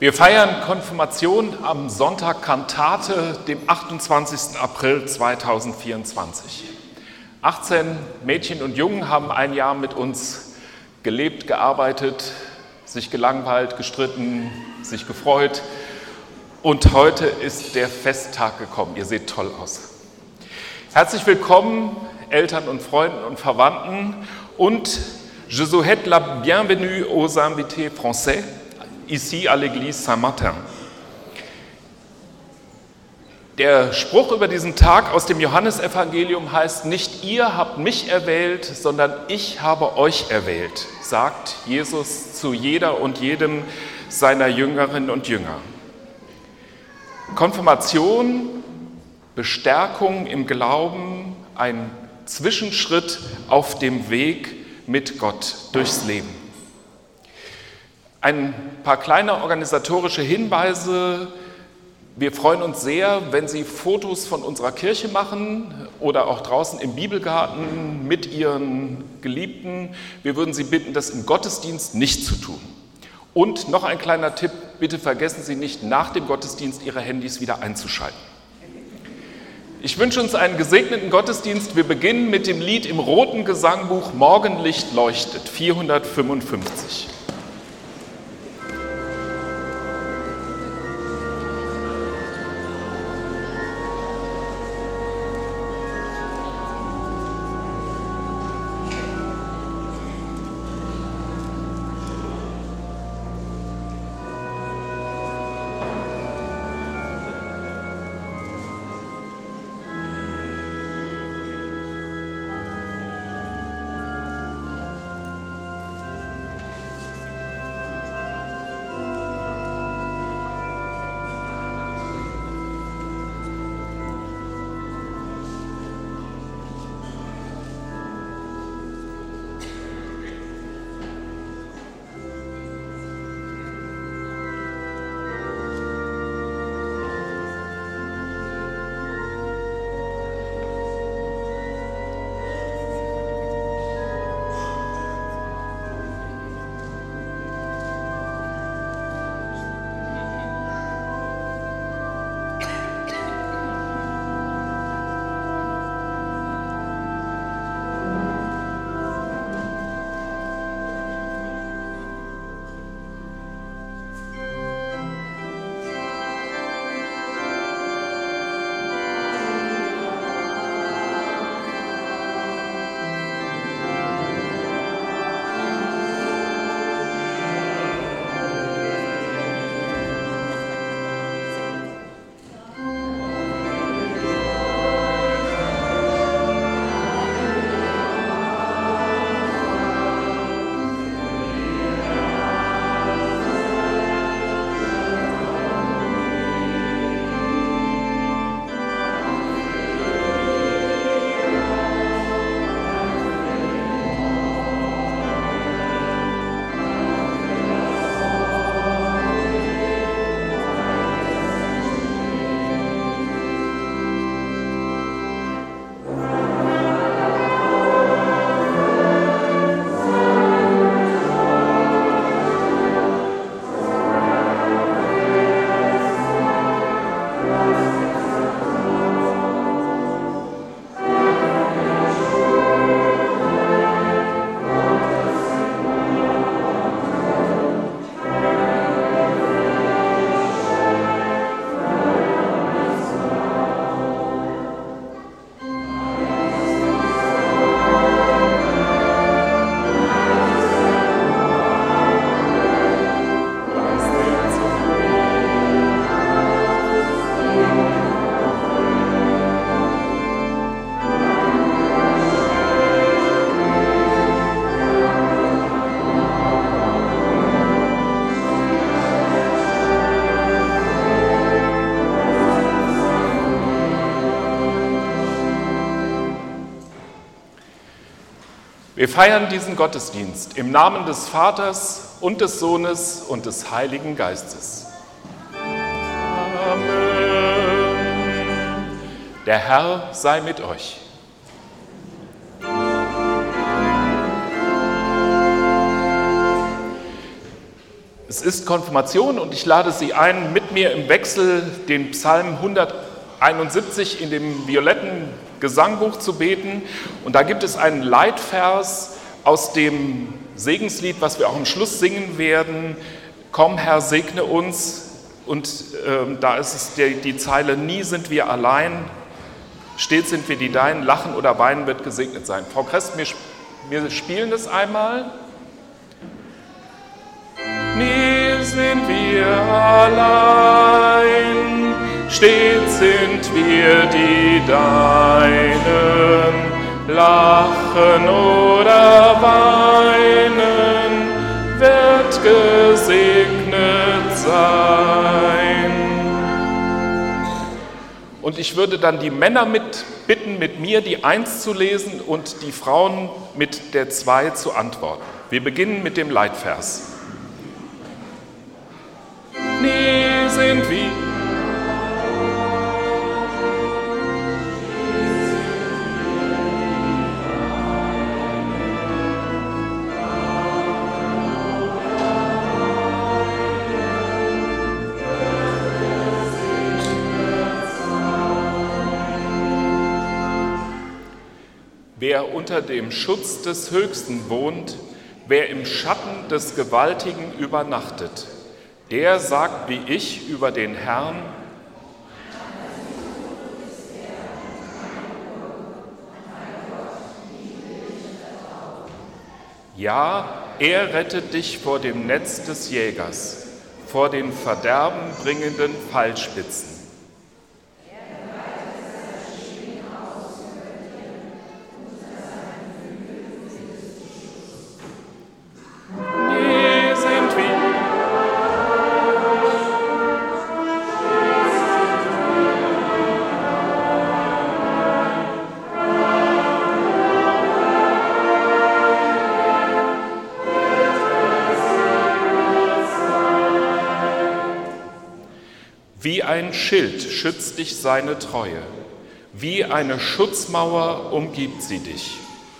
Wir feiern Konfirmation am Sonntag Kantate, dem 28. April 2024. 18 Mädchen und Jungen haben ein Jahr mit uns gelebt, gearbeitet, sich gelangweilt, gestritten, sich gefreut. Und heute ist der Festtag gekommen. Ihr seht toll aus. Herzlich willkommen, Eltern und Freunden und Verwandten. Und je souhaite la bienvenue aux invités français ici à l'église Saint-Martin. Der Spruch über diesen Tag aus dem Johannesevangelium heißt: Nicht ihr habt mich erwählt, sondern ich habe euch erwählt, sagt Jesus zu jeder und jedem seiner Jüngerinnen und Jünger. Konfirmation, Bestärkung im Glauben, ein Zwischenschritt auf dem Weg mit Gott durchs Leben. Ein paar kleine organisatorische Hinweise. Wir freuen uns sehr, wenn Sie Fotos von unserer Kirche machen oder auch draußen im Bibelgarten mit Ihren Geliebten. Wir würden Sie bitten, das im Gottesdienst nicht zu tun. Und noch ein kleiner Tipp, bitte vergessen Sie nicht, nach dem Gottesdienst Ihre Handys wieder einzuschalten. Ich wünsche uns einen gesegneten Gottesdienst. Wir beginnen mit dem Lied im roten Gesangbuch Morgenlicht leuchtet, 455. Wir feiern diesen Gottesdienst im Namen des Vaters und des Sohnes und des Heiligen Geistes. Amen. Der Herr sei mit euch. Es ist Konfirmation und ich lade Sie ein, mit mir im Wechsel den Psalm 171 in dem violetten Gesangbuch zu beten. Und da gibt es einen Leitvers aus dem Segenslied, was wir auch am Schluss singen werden. Komm, Herr, segne uns. Und da ist es die Zeile, nie sind wir allein, stets sind wir die Deinen, lachen oder weinen wird gesegnet sein. Frau Kress, wir spielen das einmal. Nie sind wir allein, stets sind wir die Deinen, lachen oder weinen, wird gesegnet sein. Und ich würde dann die Männer bitten, mit mir die 1 zu lesen und die Frauen mit der 2 zu antworten. Wir beginnen mit dem Leitvers. Nie sind wir. Wer unter dem Schutz des Höchsten wohnt, wer im Schatten des Gewaltigen übernachtet, der sagt wie ich über den Herrn: Ja, er rettet dich vor dem Netz des Jägers, vor den verderbenbringenden Pfeilspitzen. Wie ein Schild schützt dich seine Treue, wie eine Schutzmauer umgibt sie dich.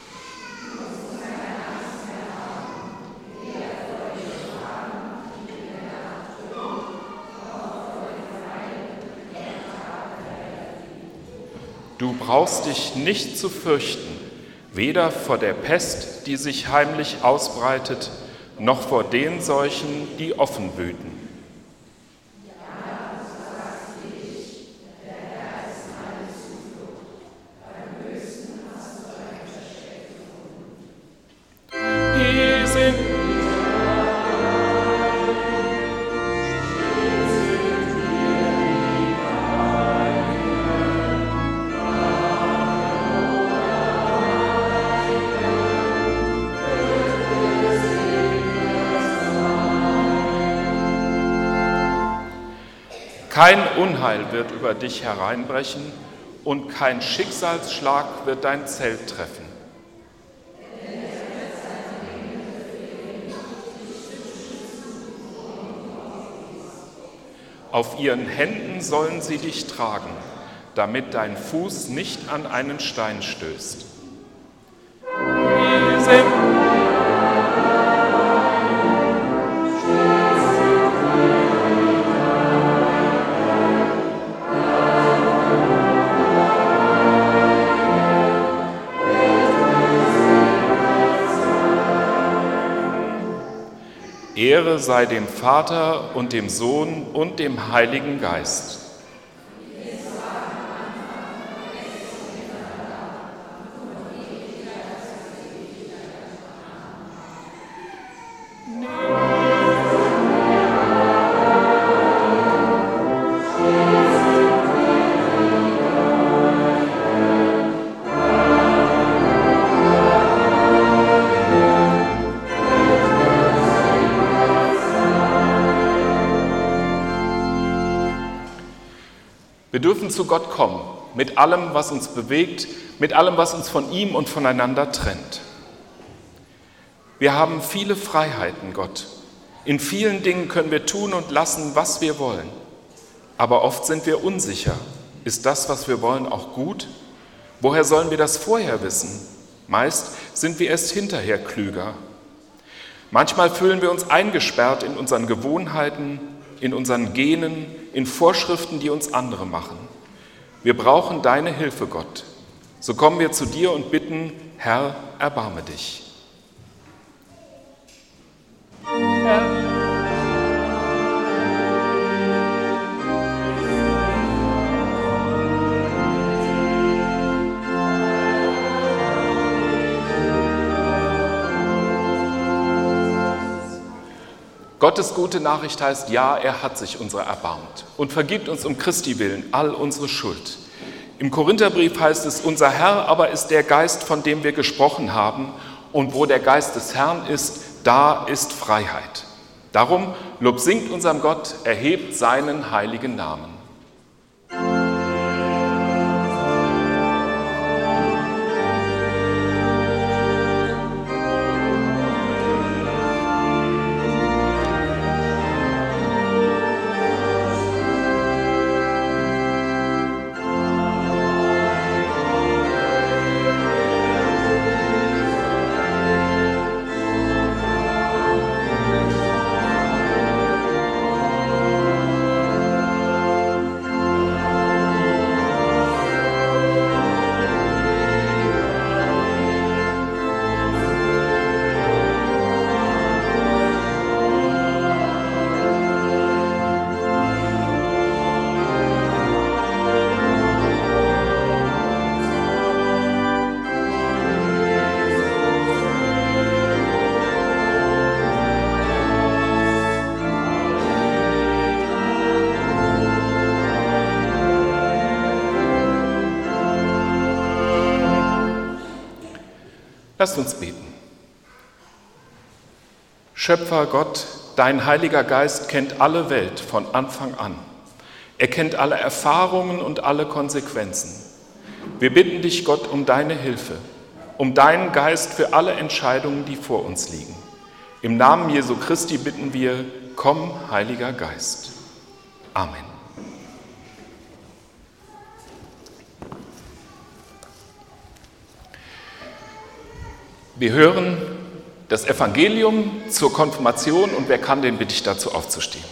Du brauchst dich nicht zu fürchten, weder vor der Pest, die sich heimlich ausbreitet, noch vor den Seuchen, die offen wüten. Kein Unheil wird über dich hereinbrechen und kein Schicksalsschlag wird dein Zelt treffen. Auf ihren Händen sollen sie dich tragen, damit dein Fuß nicht an einen Stein stößt. Ehre sei dem Vater und dem Sohn und dem Heiligen Geist. Wir dürfen zu Gott kommen, mit allem, was uns bewegt, mit allem, was uns von ihm und voneinander trennt. Wir haben viele Freiheiten, Gott. In vielen Dingen können wir tun und lassen, was wir wollen. Aber oft sind wir unsicher. Ist das, was wir wollen, auch gut? Woher sollen wir das vorher wissen? Meist sind wir erst hinterher klüger. Manchmal fühlen wir uns eingesperrt in unseren Gewohnheiten, in unseren Genen, in Vorschriften, die uns andere machen. Wir brauchen deine Hilfe, Gott. So kommen wir zu dir und bitten, Herr, erbarme dich. Herr. Gottes gute Nachricht heißt, ja, er hat sich unserer erbarmt und vergibt uns um Christi willen all unsere Schuld. Im Korintherbrief heißt es, unser Herr aber ist der Geist, von dem wir gesprochen haben, und wo der Geist des Herrn ist, da ist Freiheit. Darum, Lob singt unserem Gott, erhebt seinen heiligen Namen. Lasst uns beten. Schöpfer Gott, dein Heiliger Geist kennt alle Welt von Anfang an. Er kennt alle Erfahrungen und alle Konsequenzen. Wir bitten dich, Gott, um deine Hilfe, um deinen Geist für alle Entscheidungen, die vor uns liegen. Im Namen Jesu Christi bitten wir, komm, Heiliger Geist. Amen. Wir hören das Evangelium zur Konfirmation und wer kann, den bitte ich dazu aufzustehen.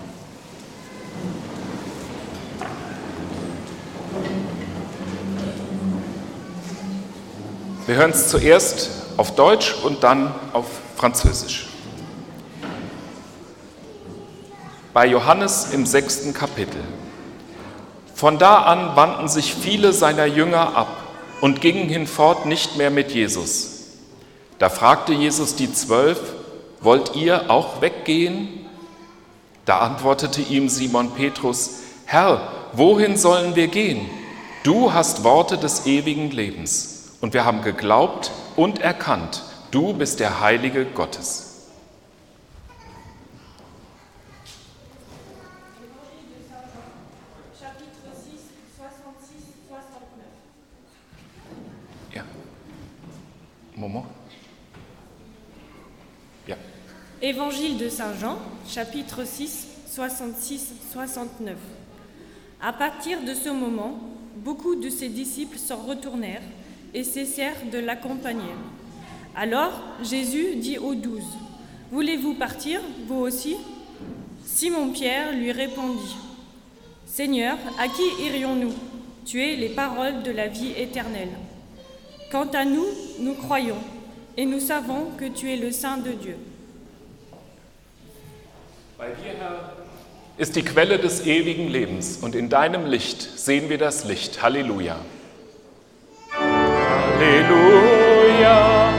Wir hören es zuerst auf Deutsch und dann auf Französisch. Bei Johannes im 6. Kapitel. Von da an wandten sich viele seiner Jünger ab und gingen hinfort nicht mehr mit Jesus. Da fragte Jesus die 12, wollt ihr auch weggehen? Da antwortete ihm Simon Petrus, Herr, wohin sollen wir gehen? Du hast Worte des ewigen Lebens und wir haben geglaubt und erkannt, du bist der Heilige Gottes. Ja. Moment. Évangile de Saint Jean, chapitre 6, 66-69. À partir de ce moment, beaucoup de ses disciples s'en retournèrent et cessèrent de l'accompagner. Alors Jésus dit aux 12, « Voulez-vous partir, vous aussi ?» Simon-Pierre lui répondit, « Seigneur, à qui irions-nous? Tu es les paroles de la vie éternelle. Quant à nous, nous croyons et nous savons que tu es le Saint de Dieu. » Bei dir, Herr, ist die Quelle des ewigen Lebens und in deinem Licht sehen wir das Licht. Halleluja. Halleluja.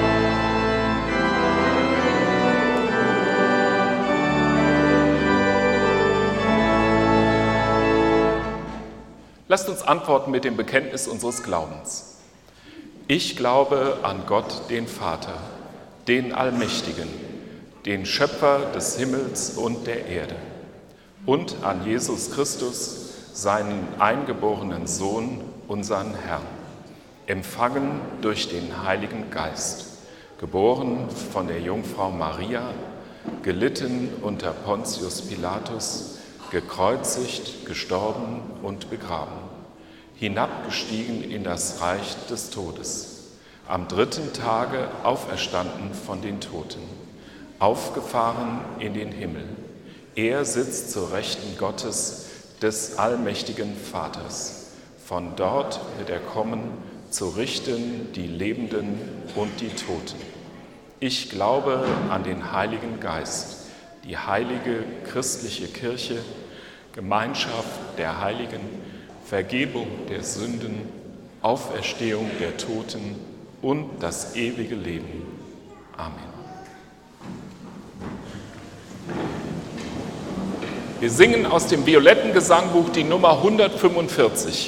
Lasst uns antworten mit dem Bekenntnis unseres Glaubens. Ich glaube an Gott, den Vater, den Allmächtigen, den Schöpfer des Himmels und der Erde, und an Jesus Christus, seinen eingeborenen Sohn, unseren Herrn, empfangen durch den Heiligen Geist, geboren von der Jungfrau Maria, gelitten unter Pontius Pilatus, gekreuzigt, gestorben und begraben, hinabgestiegen in das Reich des Todes, am 3. Tage auferstanden von den Toten, aufgefahren in den Himmel. Er sitzt zur Rechten Gottes, des allmächtigen Vaters. Von dort wird er kommen, zu richten die Lebenden und die Toten. Ich glaube an den Heiligen Geist, die heilige christliche Kirche, Gemeinschaft der Heiligen, Vergebung der Sünden, Auferstehung der Toten und das ewige Leben. Amen. Wir singen aus dem violetten Gesangbuch die Nummer 145.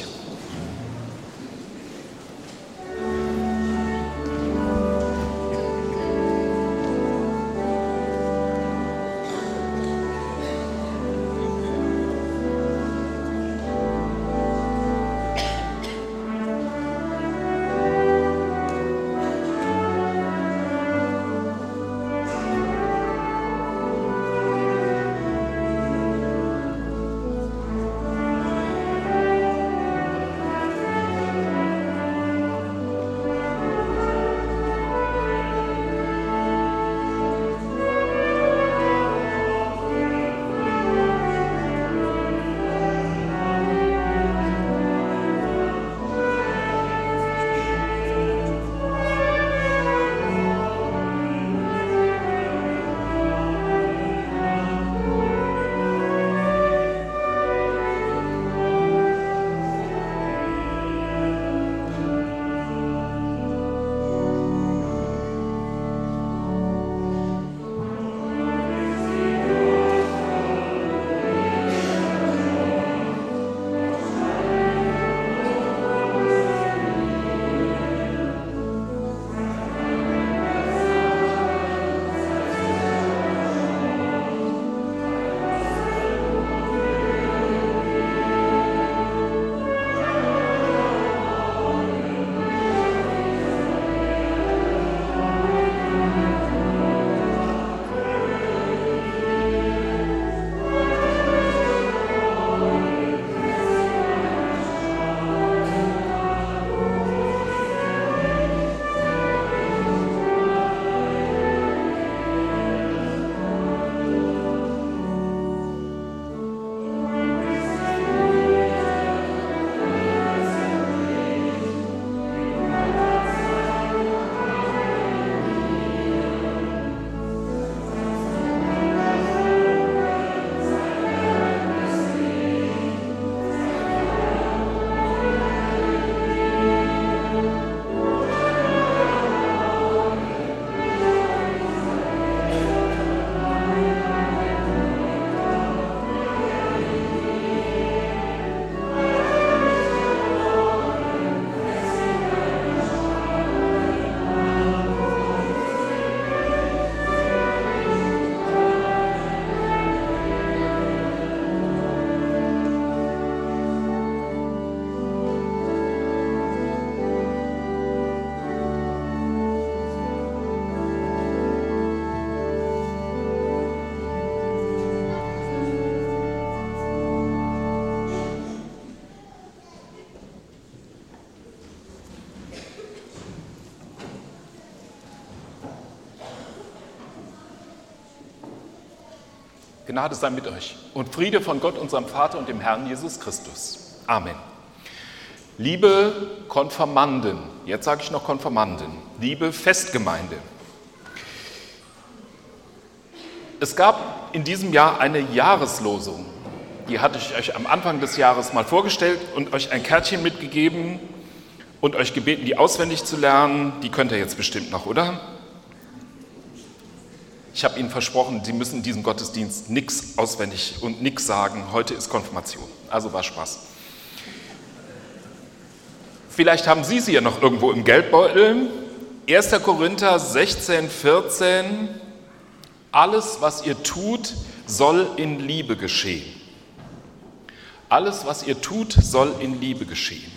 Gnade sei mit euch und Friede von Gott, unserem Vater und dem Herrn Jesus Christus. Amen. Liebe Konfirmanden, jetzt sage ich noch Konfirmanden, liebe Festgemeinde. Es gab in diesem Jahr eine Jahreslosung. Die hatte ich euch am Anfang des Jahres mal vorgestellt und euch ein Kärtchen mitgegeben und euch gebeten, die auswendig zu lernen. Die könnt ihr jetzt bestimmt noch, oder? Ich habe Ihnen versprochen, Sie müssen in diesem Gottesdienst nichts auswendig und nichts sagen. Heute ist Konfirmation, also war Spaß. Vielleicht haben Sie sie ja noch irgendwo im Geldbeutel. 1. Korinther 16, 14. Alles, was ihr tut, soll in Liebe geschehen. Alles, was ihr tut, soll in Liebe geschehen.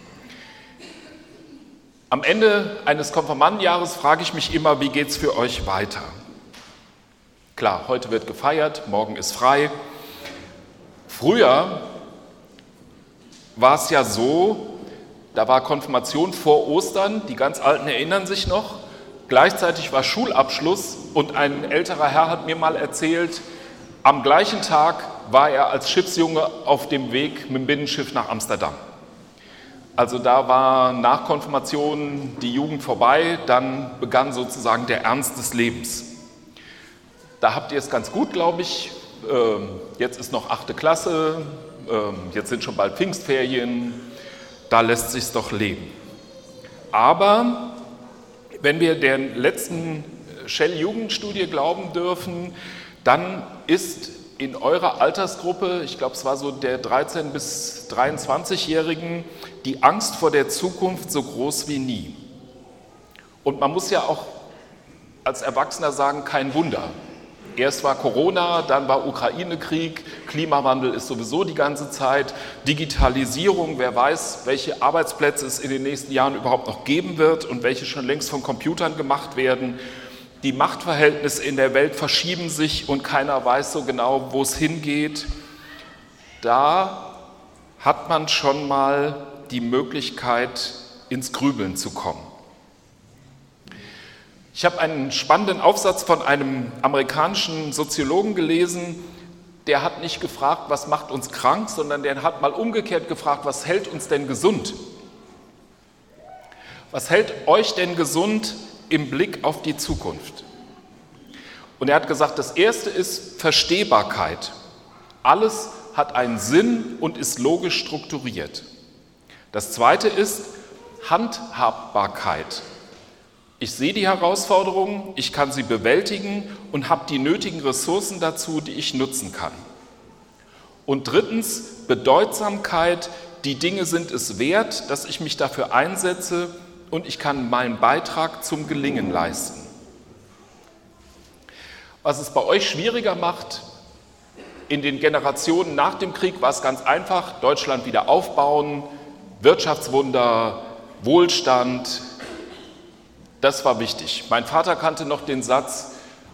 Am Ende eines Konfirmandenjahres frage ich mich immer, wie geht es für euch weiter? Klar, heute wird gefeiert, morgen ist frei. Früher war es ja so, da war Konfirmation vor Ostern, die ganz Alten erinnern sich noch, Gleichzeitig war Schulabschluss und ein älterer Herr hat mir mal erzählt, am gleichen Tag war er als Schiffsjunge auf dem Weg mit dem Binnenschiff nach Amsterdam. Also da war nach Konfirmation die Jugend vorbei, dann begann sozusagen der Ernst des Lebens. Da habt ihr es ganz gut, glaube ich. Jetzt ist noch 8. Klasse, jetzt sind schon bald Pfingstferien, da lässt sich's doch leben. Aber wenn wir der letzten Shell-Jugendstudie glauben dürfen, dann ist in eurer Altersgruppe, ich glaube es war so der 13- bis 23-Jährigen, die Angst vor der Zukunft so groß wie nie. Und man muss ja auch als Erwachsener sagen, kein Wunder. Erst war Corona, dann war Ukraine-Krieg, Klimawandel ist sowieso die ganze Zeit, Digitalisierung, wer weiß, welche Arbeitsplätze es in den nächsten Jahren überhaupt noch geben wird und welche schon längst von Computern gemacht werden. Die Machtverhältnisse in der Welt verschieben sich und keiner weiß so genau, wo es hingeht. Da hat man schon mal die Möglichkeit, ins Grübeln zu kommen. Ich habe einen spannenden Aufsatz von einem amerikanischen Soziologen gelesen, der hat nicht gefragt, was macht uns krank, sondern der hat mal umgekehrt gefragt, was hält uns denn gesund? Was hält euch denn gesund im Blick auf die Zukunft? Und er hat gesagt, das erste ist Verstehbarkeit. Alles hat einen Sinn und ist logisch strukturiert. Das zweite ist Handhabbarkeit. Ich sehe die Herausforderungen, ich kann sie bewältigen und habe die nötigen Ressourcen dazu, die ich nutzen kann. Und drittens, Bedeutsamkeit, die Dinge sind es wert, dass ich mich dafür einsetze und ich kann meinen Beitrag zum Gelingen leisten. Was es bei euch schwieriger macht, in den Generationen nach dem Krieg war es ganz einfach, Deutschland wieder aufbauen, Wirtschaftswunder, Wohlstand. Das war wichtig. Mein Vater kannte noch den Satz,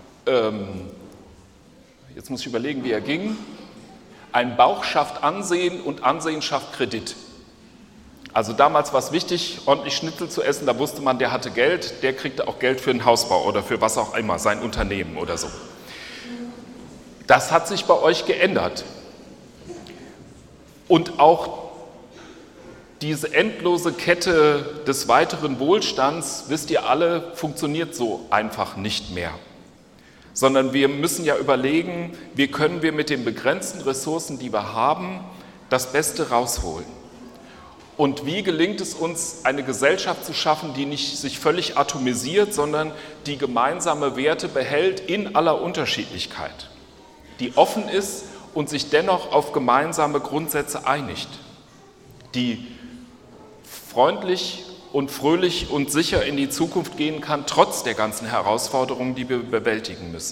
jetzt muss ich überlegen, wie er ging, ein Bauch schafft Ansehen und Ansehen schafft Kredit. Also damals war es wichtig, ordentlich Schnitzel zu essen, da wusste man, der hatte Geld, der kriegte auch Geld für einen Hausbau oder für was auch immer, sein Unternehmen oder so. Das hat sich bei euch geändert. Und auch diese endlose Kette des weiteren Wohlstands, wisst ihr alle, funktioniert so einfach nicht mehr. Sondern wir müssen ja überlegen, wie können wir mit den begrenzten Ressourcen, die wir haben, das Beste rausholen. Und wie gelingt es uns, eine Gesellschaft zu schaffen, die nicht sich völlig atomisiert, sondern die gemeinsame Werte behält in aller Unterschiedlichkeit, die offen ist und sich dennoch auf gemeinsame Grundsätze einigt, die freundlich und fröhlich und sicher in die Zukunft gehen kann, trotz der ganzen Herausforderungen, die wir bewältigen müssen.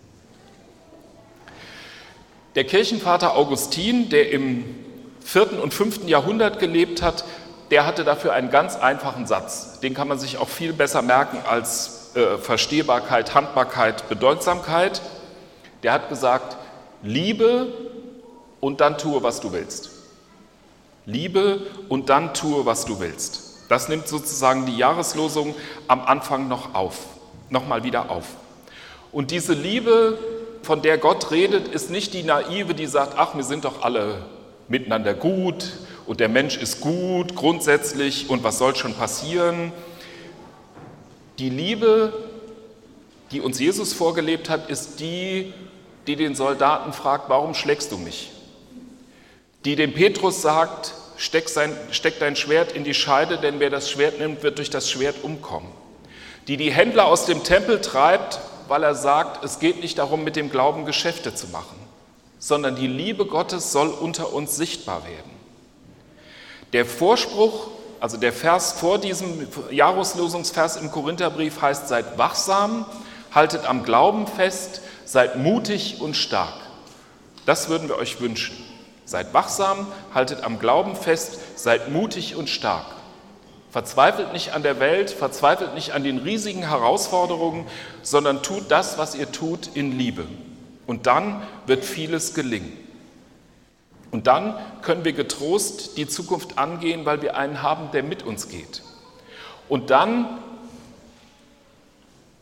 Der Kirchenvater Augustin, der im 4. und 5. Jahrhundert gelebt hat, der hatte dafür einen ganz einfachen Satz. Den kann man sich auch viel besser merken als Verstehbarkeit, Handbarkeit, Bedeutsamkeit. Der hat gesagt, liebe und dann tue, was du willst. Liebe und dann tue, was du willst. Das nimmt sozusagen die Jahreslosung am Anfang nochmal wieder auf. Und diese Liebe, von der Gott redet, ist nicht die Naive, die sagt, ach, wir sind doch alle miteinander gut und der Mensch ist gut grundsätzlich und was soll schon passieren. Die Liebe, die uns Jesus vorgelebt hat, ist die, die den Soldaten fragt, warum schlägst du mich? Die dem Petrus sagt, steck dein Schwert in die Scheide, denn wer das Schwert nimmt, wird durch das Schwert umkommen. Die Händler aus dem Tempel treibt, weil er sagt, es geht nicht darum, mit dem Glauben Geschäfte zu machen, sondern die Liebe Gottes soll unter uns sichtbar werden. Der Vorspruch, also der Vers vor diesem Jahreslosungsvers im Korintherbrief heißt, seid wachsam, haltet am Glauben fest, seid mutig und stark. Das würden wir euch wünschen. Seid wachsam, haltet am Glauben fest, seid mutig und stark. Verzweifelt nicht an der Welt, verzweifelt nicht an den riesigen Herausforderungen, sondern tut das, was ihr tut, in Liebe. Und dann wird vieles gelingen. Und dann können wir getrost die Zukunft angehen, weil wir einen haben, der mit uns geht. Und dann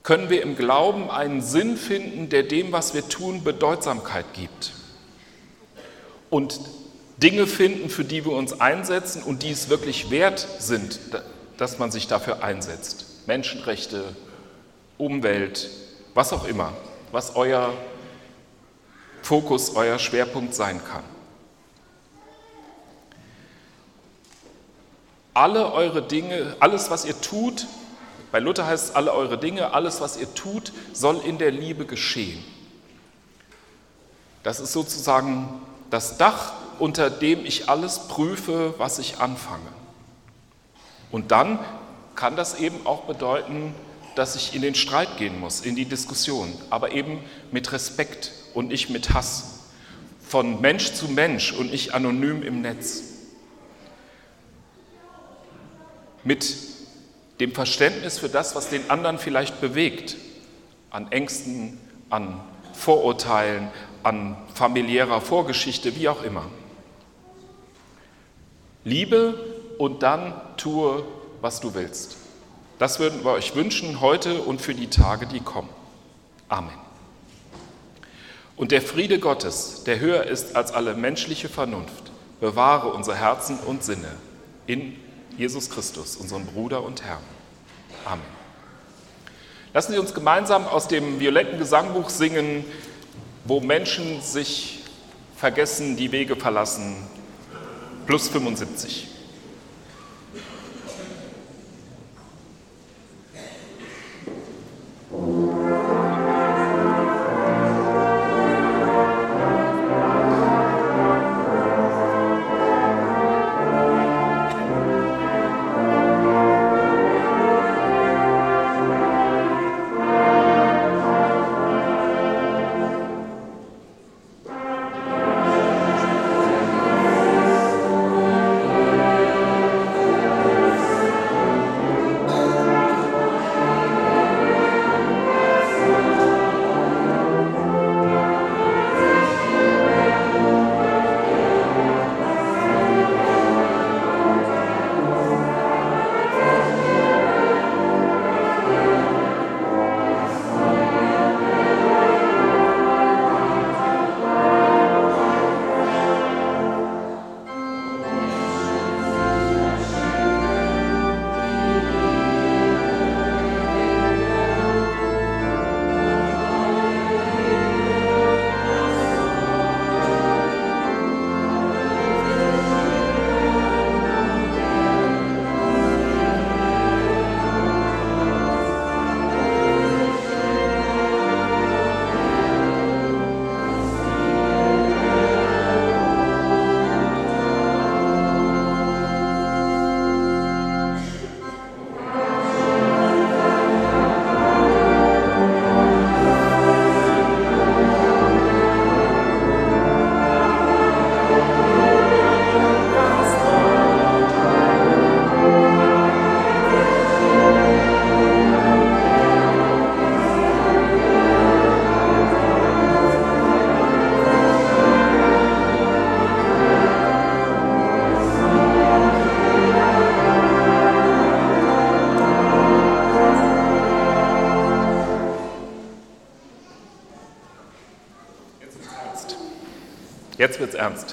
können wir im Glauben einen Sinn finden, der dem, was wir tun, Bedeutsamkeit gibt. Und Dinge finden, für die wir uns einsetzen und die es wirklich wert sind, dass man sich dafür einsetzt. Menschenrechte, Umwelt, was auch immer, was euer Fokus, euer Schwerpunkt sein kann. Alle eure Dinge, alles, was ihr tut, bei Luther heißt es, alle eure Dinge, alles, was ihr tut, soll in der Liebe geschehen. Das ist sozusagen das Dach, unter dem ich alles prüfe, was ich anfange. Und dann kann das eben auch bedeuten, dass ich in den Streit gehen muss, in die Diskussion, aber eben mit Respekt und nicht mit Hass. Von Mensch zu Mensch und nicht anonym im Netz. Mit dem Verständnis für das, was den anderen vielleicht bewegt, an Ängsten, an Vorurteilen, an familiärer Vorgeschichte, wie auch immer. Liebe und dann tue, was du willst. Das würden wir euch wünschen heute und für die Tage, die kommen. Amen. Und der Friede Gottes, der höher ist als alle menschliche Vernunft, bewahre unsere Herzen und Sinne in Jesus Christus, unserem Bruder und Herrn. Amen. Lassen Sie uns gemeinsam aus dem violetten Gesangbuch singen, wo Menschen sich vergessen, die Wege verlassen, plus 75. Jetzt wird's ernst.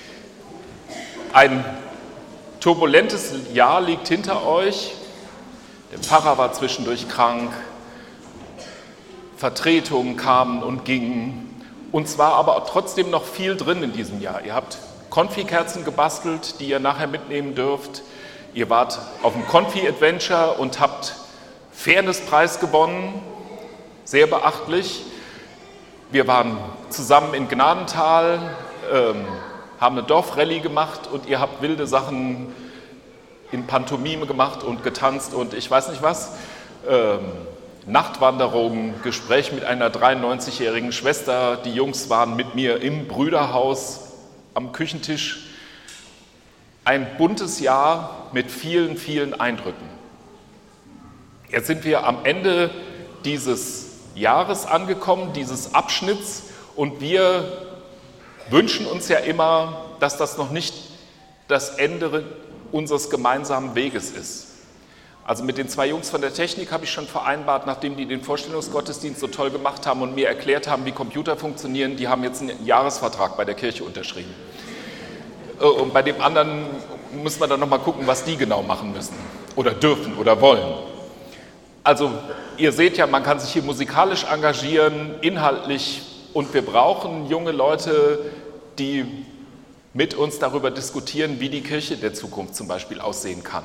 Ein turbulentes Jahr liegt hinter euch. Der Pfarrer war zwischendurch krank. Vertretungen kamen und gingen. Uns war aber trotzdem noch viel drin in diesem Jahr. Ihr habt Konfikerzen gebastelt, die ihr nachher mitnehmen dürft. Ihr wart auf dem Konfi-Adventure und habt Fairness-Preis gewonnen. Sehr beachtlich. Wir waren zusammen in Gnadental, haben eine Dorfrallye gemacht und ihr habt wilde Sachen in Pantomime gemacht und getanzt und ich weiß nicht was. Nachtwanderung, Gespräch mit einer 93-jährigen Schwester. Die Jungs waren mit mir im Brüderhaus am Küchentisch. Ein buntes Jahr mit vielen, vielen Eindrücken. Jetzt sind wir am Ende dieses Jahres angekommen, dieses Abschnitts, und wir wünschen uns ja immer, dass das noch nicht das Ende unseres gemeinsamen Weges ist. Also mit den 2 Jungs von der Technik habe ich schon vereinbart, nachdem die den Vorstellungsgottesdienst so toll gemacht haben und mir erklärt haben, wie Computer funktionieren, die haben jetzt einen Jahresvertrag bei der Kirche unterschrieben. Und bei dem anderen muss man dann nochmal gucken, was die genau machen müssen oder dürfen oder wollen. Also ihr seht ja, man kann sich hier musikalisch engagieren, inhaltlich, und wir brauchen junge Leute, die mit uns darüber diskutieren, wie die Kirche der Zukunft zum Beispiel aussehen kann.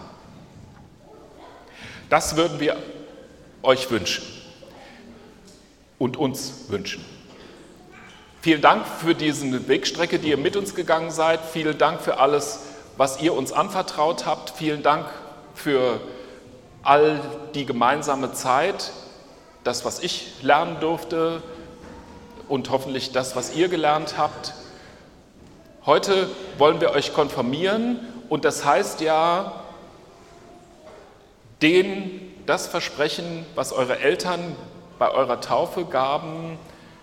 Das würden wir euch wünschen und uns wünschen. Vielen Dank für diese Wegstrecke, die ihr mit uns gegangen seid. Vielen Dank für alles, was ihr uns anvertraut habt. Vielen Dank für all die gemeinsame Zeit, das, was ich lernen durfte und hoffentlich das, was ihr gelernt habt. Heute wollen wir euch konfirmieren und das heißt ja, das Versprechen, was eure Eltern bei eurer Taufe gaben,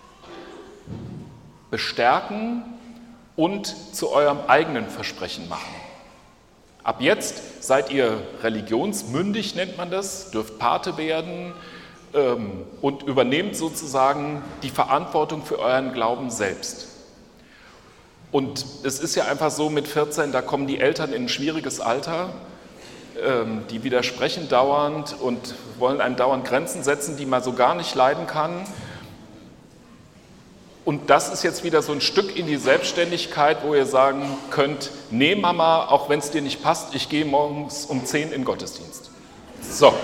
bestärken und zu eurem eigenen Versprechen machen. Ab jetzt seid ihr religionsmündig, nennt man das, dürft Pate werden und übernehmt sozusagen die Verantwortung für euren Glauben selbst. Und es ist ja einfach so, mit 14, da kommen die Eltern in ein schwieriges Alter, die widersprechen dauernd und wollen einem dauernd Grenzen setzen, die man so gar nicht leiden kann. Und das ist jetzt wieder so ein Stück in die Selbstständigkeit, wo ihr sagen könnt, nee Mama, auch wenn es dir nicht passt, ich gehe morgens um 10 in den Gottesdienst. So.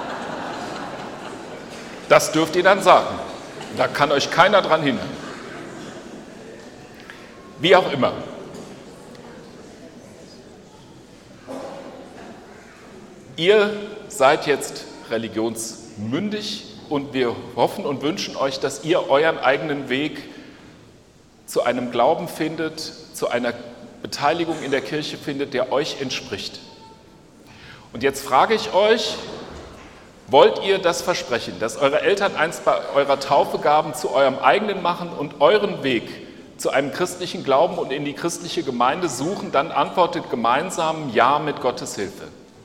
Das dürft ihr dann sagen. Da kann euch keiner dran hindern. Wie auch immer. Ihr seid jetzt religionsmündig und wir hoffen und wünschen euch, dass ihr euren eigenen Weg zu einem Glauben findet, zu einer Beteiligung in der Kirche findet, der euch entspricht. Und jetzt frage ich euch, wollt ihr das Versprechen, das eure Eltern einst bei eurer Taufe gaben, zu eurem eigenen machen und euren Weg zu einem christlichen Glauben und in die christliche Gemeinde suchen? Dann antwortet gemeinsam Ja mit Gottes Hilfe.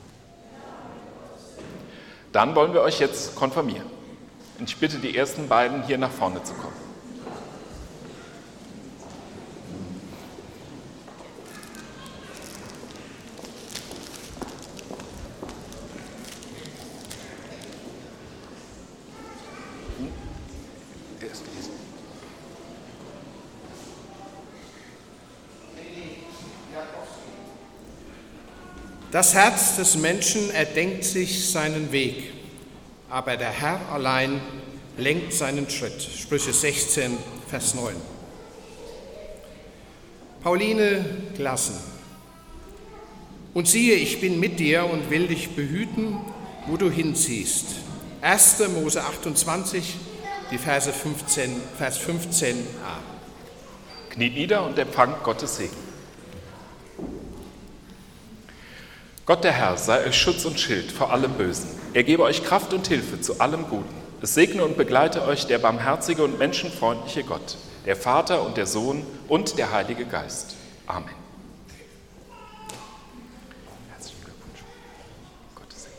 Dann wollen wir euch jetzt konfirmieren. Und ich bitte die ersten beiden, hier nach vorne zu kommen. Das Herz des Menschen erdenkt sich seinen Weg, aber der Herr allein lenkt seinen Schritt. Sprüche 16, Vers 9. Pauline Glassen. Und siehe, ich bin mit dir und will dich behüten, wo du hinziehst. 1. Mose 28, die Vers 15a. Kniet nieder und empfangt Gottes Segen. Gott der Herr sei euch Schutz und Schild vor allem Bösen. Er gebe euch Kraft und Hilfe zu allem Guten. Es segne und begleite euch der barmherzige und menschenfreundliche Gott, der Vater und der Sohn und der Heilige Geist. Amen. Herzlichen Glückwunsch. Gottes Segen.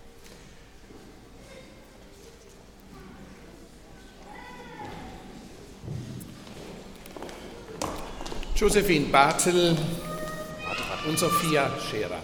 Josephine Bartel und Sophia Scherer.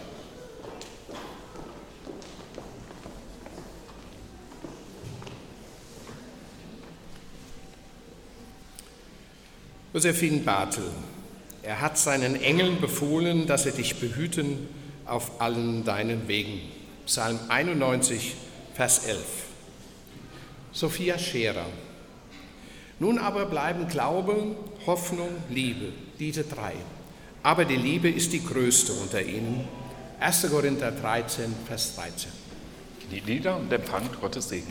Josephine Bartel, er hat seinen Engeln befohlen, dass sie dich behüten auf allen deinen Wegen. Psalm 91, Vers 11. Sophia Scherer. Nun aber bleiben Glaube, Hoffnung, Liebe, diese 3. Aber die Liebe ist die größte unter ihnen. 1. Korinther 13, Vers 13. Kniet nieder und empfangt Gottes Segen.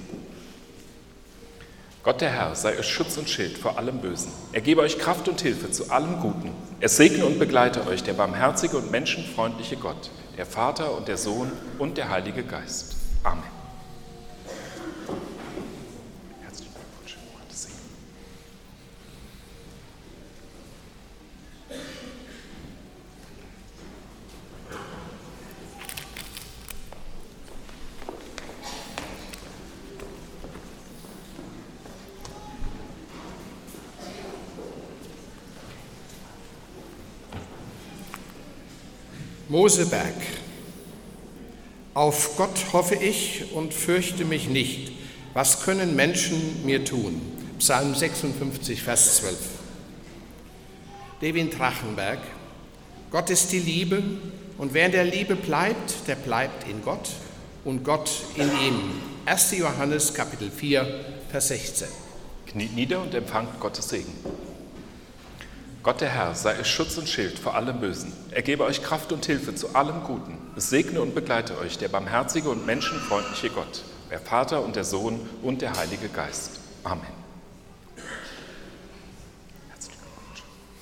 Gott der Herr sei euch Schutz und Schild vor allem Bösen. Er gebe euch Kraft und Hilfe zu allem Guten. Er segne und begleite euch der barmherzige und menschenfreundliche Gott, der Vater und der Sohn und der Heilige Geist. Amen. Herzlichen Glückwunsch. Gottes Segen. Moseberg. Auf Gott hoffe ich und fürchte mich nicht. Was können Menschen mir tun? Psalm 56, Vers 12. Devin Trachenberg. Gott ist die Liebe und wer in der Liebe bleibt, der bleibt in Gott und Gott in ihm. 1. Johannes, Kapitel 4, Vers 16. Kniet nieder und empfangt Gottes Segen. Gott der Herr sei euch Schutz und Schild vor allem Bösen. Er gebe euch Kraft und Hilfe zu allem Guten. Es segne und begleite euch der barmherzige und menschenfreundliche Gott, der Vater und der Sohn und der Heilige Geist. Amen. Herzlichen Glückwunsch.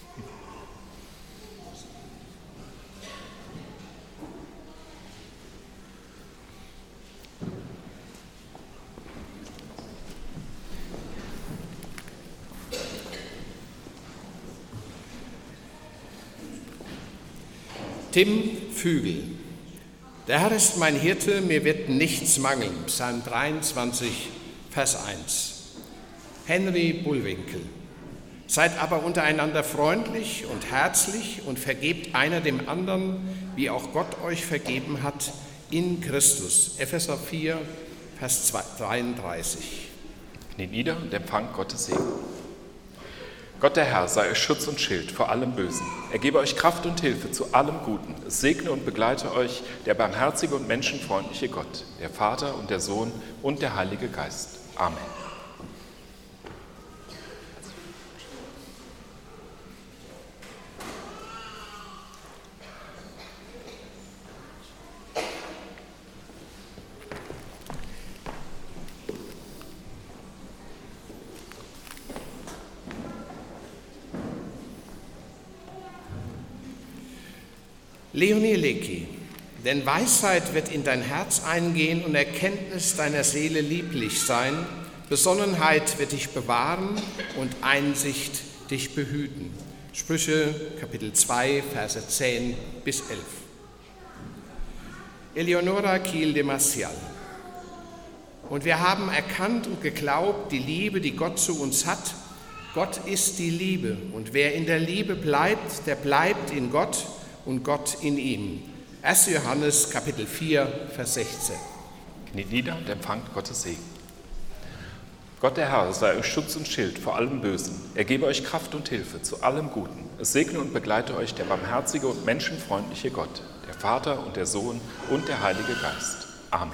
Tim Fügel. Der Herr ist mein Hirte, mir wird nichts mangeln. Psalm 23, Vers 1. Henry Bullwinkel. Seid aber untereinander freundlich und herzlich und vergebt einer dem anderen, wie auch Gott euch vergeben hat, in Christus. Epheser 4, Vers 33. Kniet nieder und empfangt Gottes Segen. Gott der Herr sei euch Schutz und Schild vor allem Bösen. Er gebe euch Kraft und Hilfe zu allem Guten. Es segne und begleite euch der barmherzige und menschenfreundliche Gott, der Vater und der Sohn und der Heilige Geist. Amen. Leonie Lecki. Denn Weisheit wird in dein Herz eingehen und Erkenntnis deiner Seele lieblich sein. Besonnenheit wird dich bewahren und Einsicht dich behüten. Sprüche, Kapitel 2, Verse 10 bis 11. Eleonora Kiel de Marcial. Und wir haben erkannt und geglaubt, die Liebe, die Gott zu uns hat. Gott ist die Liebe. Und wer in der Liebe bleibt, der bleibt in Gott und Gott in ihm. 1. Johannes, Kapitel 4, Vers 16. Kniet nieder und empfangt Gottes Segen. Gott der Herr sei euch Schutz und Schild vor allem Bösen. Er gebe euch Kraft und Hilfe zu allem Guten. Es segne und begleite euch der barmherzige und menschenfreundliche Gott, der Vater und der Sohn und der Heilige Geist. Amen.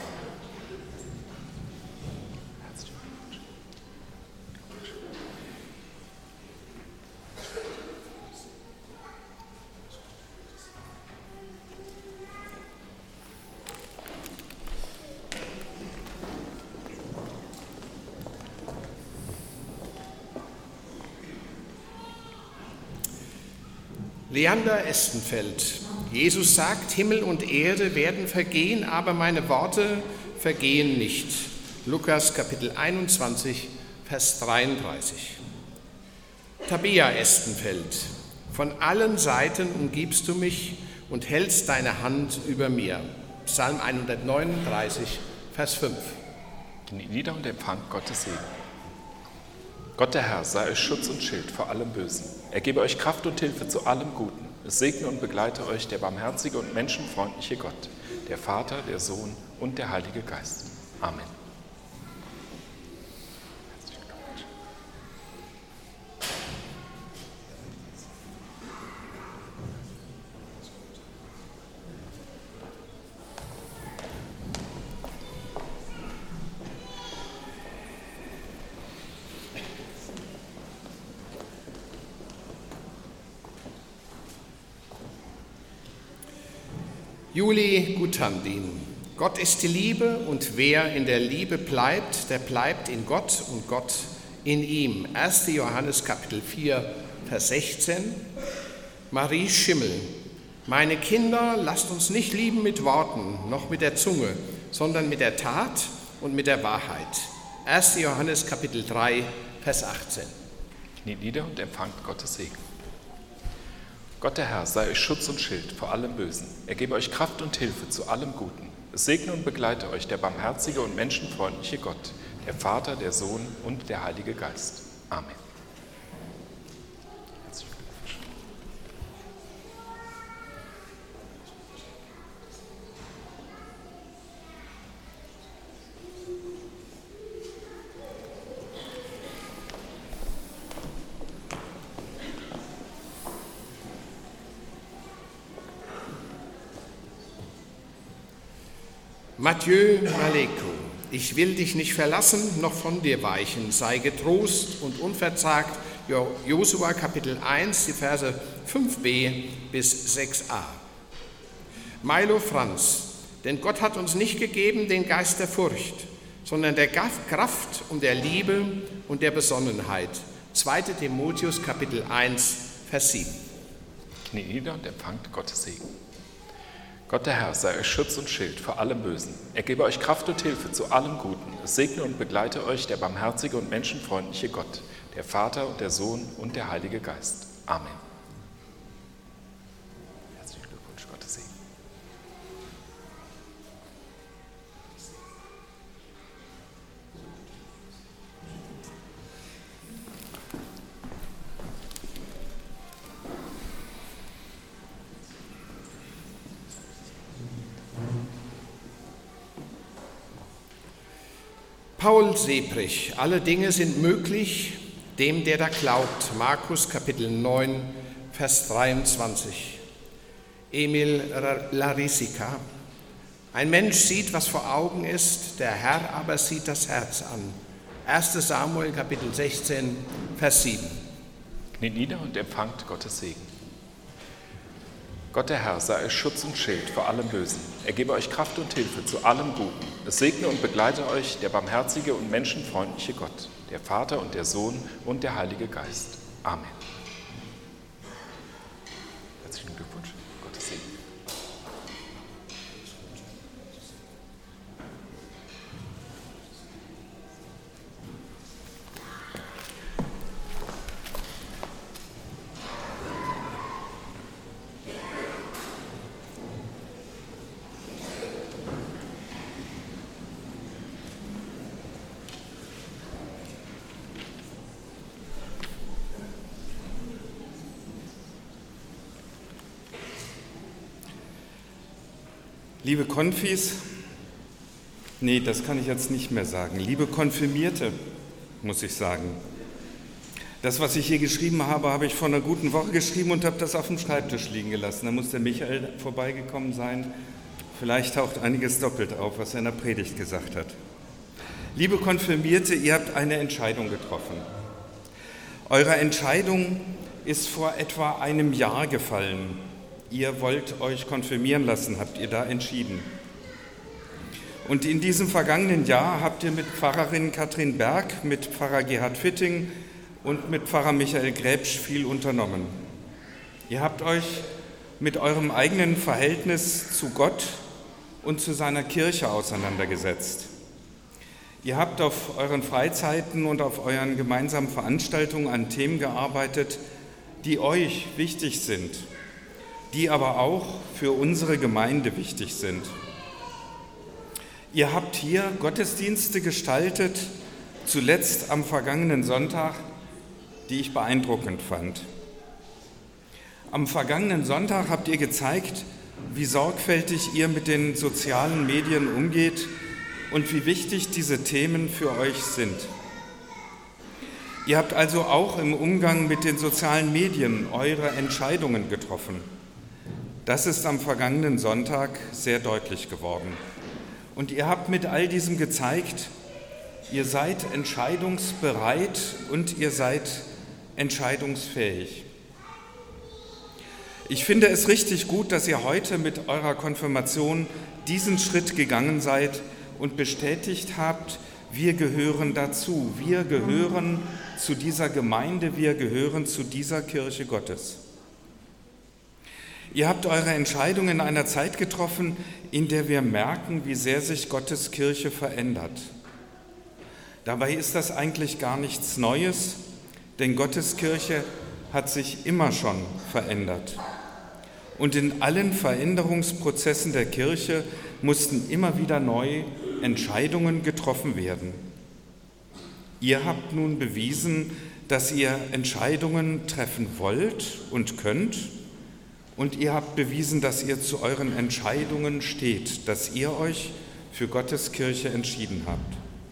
Leander Estenfeld. Jesus sagt, Himmel und Erde werden vergehen, aber meine Worte vergehen nicht. Lukas Kapitel 21, Vers 33. Tabea Estenfeld. Von allen Seiten umgibst du mich und hältst deine Hand über mir. Psalm 139, Vers 5. Kniet nieder und empfangt Gottes Segen. Gott der Herr sei euch Schutz und Schild vor allem Bösen. Er gebe euch Kraft und Hilfe zu allem Guten. Es segne und begleite euch der barmherzige und menschenfreundliche Gott, der Vater, der Sohn und der Heilige Geist. Amen. Juli Gutandin. Gott ist die Liebe und wer in der Liebe bleibt, der bleibt in Gott und Gott in ihm. 1. Johannes Kapitel 4, Vers 16. Marie Schimmel. Meine Kinder, lasst uns nicht lieben mit Worten, noch mit der Zunge, sondern mit der Tat und mit der Wahrheit. 1. Johannes Kapitel 3, Vers 18. Kniet nieder und empfangt Gottes Segen. Gott der Herr sei euch Schutz und Schild vor allem Bösen. Er gebe euch Kraft und Hilfe zu allem Guten. Es segne und begleite euch der barmherzige und menschenfreundliche Gott, der Vater, der Sohn und der Heilige Geist. Amen. Herzlichen Glückwunsch. Mathieu Maleko, ich will dich nicht verlassen, noch von dir weichen. Sei getrost und unverzagt. Josua Kapitel 1, die Verse 5b bis 6a. Milo Franz, denn Gott hat uns nicht gegeben den Geist der Furcht, sondern der Kraft und der Liebe und der Besonnenheit. 2. Timotheus Kapitel 1, Vers 7. Kniet nieder und empfangt Gottes Segen. Gott der Herr sei euch Schutz und Schild vor allem Bösen. Er gebe euch Kraft und Hilfe zu allem Guten. Es segne und begleite euch der barmherzige und menschenfreundliche Gott, der Vater und der Sohn und der Heilige Geist. Amen. Herzlichen Glückwunsch, Gottes Segen. Paul Sebrich, alle Dinge sind möglich, dem, der da glaubt. Markus Kapitel 9, Vers 23. Emil Larisica, ein Mensch sieht, was vor Augen ist, der Herr aber sieht das Herz an. 1. Samuel Kapitel 16, Vers 7. Kniet nieder und empfangt Gottes Segen. Gott der Herr sei euch Schutz und Schild vor allem Bösen. Er gebe euch Kraft und Hilfe zu allem Guten. Es segne und begleite euch der barmherzige und menschenfreundliche Gott, der Vater und der Sohn und der Heilige Geist. Amen. Herzlichen Glückwunsch, Gottes Segen. Liebe Konfis, nee, das kann ich jetzt nicht mehr sagen. Liebe Konfirmierte, muss ich sagen. Das, was ich hier geschrieben habe, habe ich vor einer guten Woche geschrieben und habe das auf dem Schreibtisch liegen gelassen. Da muss der Michael vorbeigekommen sein. Vielleicht taucht einiges doppelt auf, was er in der Predigt gesagt hat. Liebe Konfirmierte, ihr habt eine Entscheidung getroffen. Eure Entscheidung ist vor etwa einem Jahr gefallen. Ihr wollt euch konfirmieren lassen, habt ihr da entschieden. Und in diesem vergangenen Jahr habt ihr mit Pfarrerin Katrin Berg, mit Pfarrer Gerhard Fitting und mit Pfarrer Michael Gräbsch viel unternommen. Ihr habt euch mit eurem eigenen Verhältnis zu Gott und zu seiner Kirche auseinandergesetzt. Ihr habt auf euren Freizeiten und auf euren gemeinsamen Veranstaltungen an Themen gearbeitet, die euch wichtig sind, die aber auch für unsere Gemeinde wichtig sind. Ihr habt hier Gottesdienste gestaltet, zuletzt am vergangenen Sonntag, die ich beeindruckend fand. Am vergangenen Sonntag habt ihr gezeigt, wie sorgfältig ihr mit den sozialen Medien umgeht und wie wichtig diese Themen für euch sind. Ihr habt also auch im Umgang mit den sozialen Medien eure Entscheidungen getroffen. Das ist am vergangenen Sonntag sehr deutlich geworden. Und ihr habt mit all diesem gezeigt, ihr seid entscheidungsbereit und ihr seid entscheidungsfähig. Ich finde es richtig gut, dass ihr heute mit eurer Konfirmation diesen Schritt gegangen seid und bestätigt habt, wir gehören dazu, wir gehören zu dieser Gemeinde, wir gehören zu dieser Kirche Gottes. Ihr habt eure Entscheidung in einer Zeit getroffen, in der wir merken, wie sehr sich Gottes Kirche verändert. Dabei ist das eigentlich gar nichts Neues, denn Gottes Kirche hat sich immer schon verändert. Und in allen Veränderungsprozessen der Kirche mussten immer wieder neu Entscheidungen getroffen werden. Ihr habt nun bewiesen, dass ihr Entscheidungen treffen wollt und könnt. Und ihr habt bewiesen, dass ihr zu euren Entscheidungen steht, dass ihr euch für Gottes Kirche entschieden habt.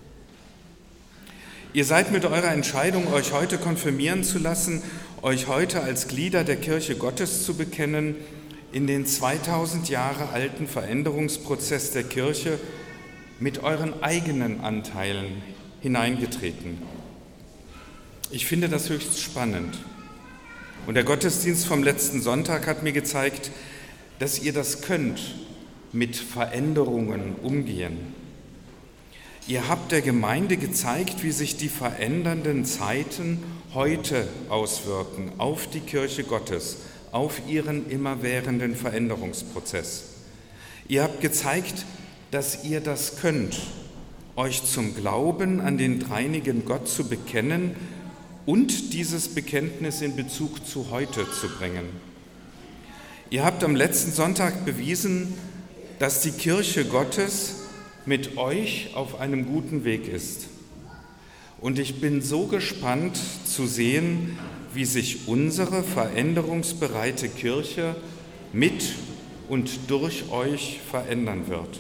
Ihr seid mit eurer Entscheidung, euch heute konfirmieren zu lassen, euch heute als Glieder der Kirche Gottes zu bekennen, in den 2000 Jahre alten Veränderungsprozess der Kirche mit euren eigenen Anteilen hineingetreten. Ich finde das höchst spannend. Und der Gottesdienst vom letzten Sonntag hat mir gezeigt, dass ihr das könnt, mit Veränderungen umgehen. Ihr habt der Gemeinde gezeigt, wie sich die verändernden Zeiten heute auswirken auf die Kirche Gottes, auf ihren immerwährenden Veränderungsprozess. Ihr habt gezeigt, dass ihr das könnt, euch zum Glauben an den dreinigen Gott zu bekennen und dieses Bekenntnis in Bezug zu heute zu bringen. Ihr habt am letzten Sonntag bewiesen, dass die Kirche Gottes mit euch auf einem guten Weg ist. Und ich bin so gespannt zu sehen, wie sich unsere veränderungsbereite Kirche mit und durch euch verändern wird.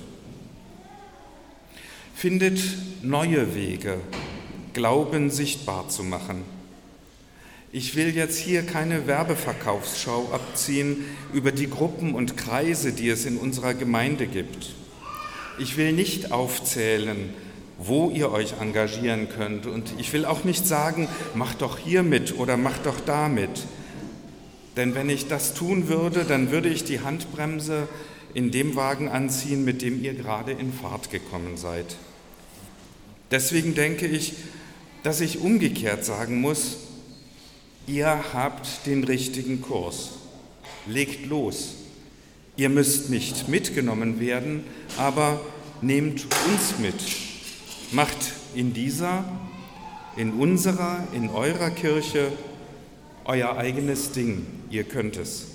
Findet neue Wege, Glauben sichtbar zu machen. Ich will jetzt hier keine Werbeverkaufsschau abziehen über die Gruppen und Kreise, die es in unserer Gemeinde gibt. Ich will nicht aufzählen, wo ihr euch engagieren könnt. Und ich will auch nicht sagen, macht doch hier mit oder macht doch da mit. Denn wenn ich das tun würde, dann würde ich die Handbremse in dem Wagen anziehen, mit dem ihr gerade in Fahrt gekommen seid. Deswegen denke ich, dass ich umgekehrt sagen muss, ihr habt den richtigen Kurs. Legt los. Ihr müsst nicht mitgenommen werden, aber nehmt uns mit. Macht in dieser, in unserer, in eurer Kirche euer eigenes Ding. Ihr könnt es.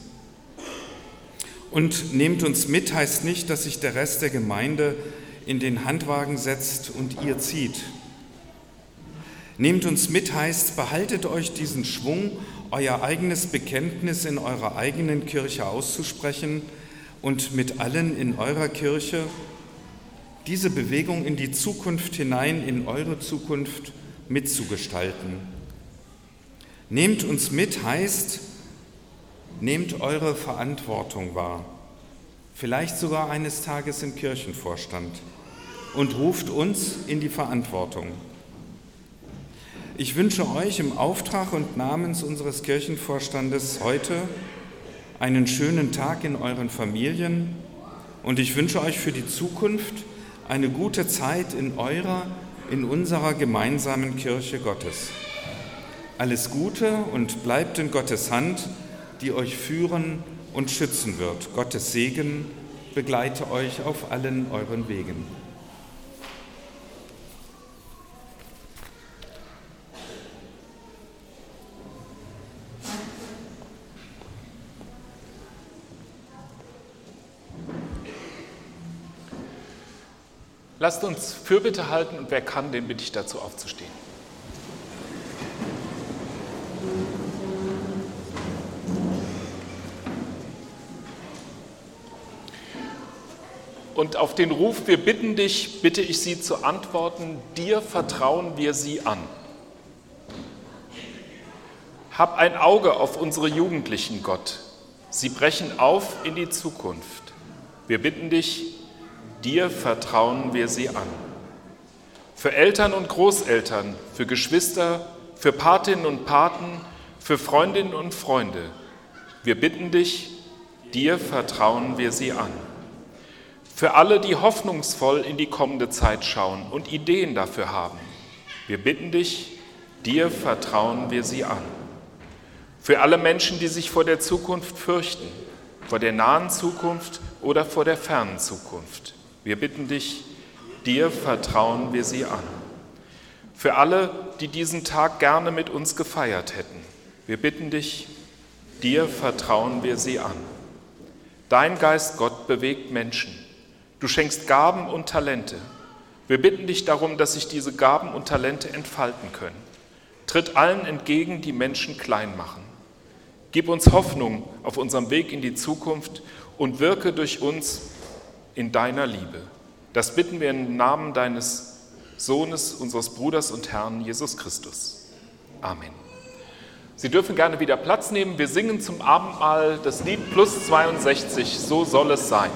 Und nehmt uns mit heißt nicht, dass sich der Rest der Gemeinde in den Handwagen setzt und ihr zieht. Nehmt uns mit heißt, behaltet euch diesen Schwung, euer eigenes Bekenntnis in eurer eigenen Kirche auszusprechen und mit allen in eurer Kirche diese Bewegung in die Zukunft hinein, in eure Zukunft mitzugestalten. Nehmt uns mit heißt, nehmt eure Verantwortung wahr, vielleicht sogar eines Tages im Kirchenvorstand, und ruft uns in die Verantwortung. Ich wünsche euch im Auftrag und namens unseres Kirchenvorstandes heute einen schönen Tag in euren Familien und ich wünsche euch für die Zukunft eine gute Zeit in unserer gemeinsamen Kirche Gottes. Alles Gute und bleibt in Gottes Hand, die euch führen und schützen wird. Gottes Segen begleite euch auf allen euren Wegen. Lasst uns Fürbitte halten und wer kann, den bitte ich dazu aufzustehen. Und auf den Ruf, wir bitten dich, bitte ich Sie zu antworten, dir vertrauen wir sie an. Hab ein Auge auf unsere Jugendlichen, Gott. Sie brechen auf in die Zukunft. Wir bitten dich, dir vertrauen wir sie an. Für Eltern und Großeltern, für Geschwister, für Patinnen und Paten, für Freundinnen und Freunde. Wir bitten dich, dir vertrauen wir sie an. Für alle, die hoffnungsvoll in die kommende Zeit schauen und Ideen dafür haben. Wir bitten dich, dir vertrauen wir sie an. Für alle Menschen, die sich vor der Zukunft fürchten, vor der nahen Zukunft oder vor der fernen Zukunft. Wir bitten dich, dir vertrauen wir sie an. Für alle, die diesen Tag gerne mit uns gefeiert hätten. Wir bitten dich, dir vertrauen wir sie an. Dein Geist, Gott, bewegt Menschen. Du schenkst Gaben und Talente. Wir bitten dich darum, dass sich diese Gaben und Talente entfalten können. Tritt allen entgegen, die Menschen klein machen. Gib uns Hoffnung auf unserem Weg in die Zukunft und wirke durch uns in deiner Liebe. Das bitten wir im Namen deines Sohnes, unseres Bruders und Herrn Jesus Christus. Amen. Sie dürfen gerne wieder Platz nehmen. Wir singen zum Abendmahl das Lied Plus 62, so soll es sein.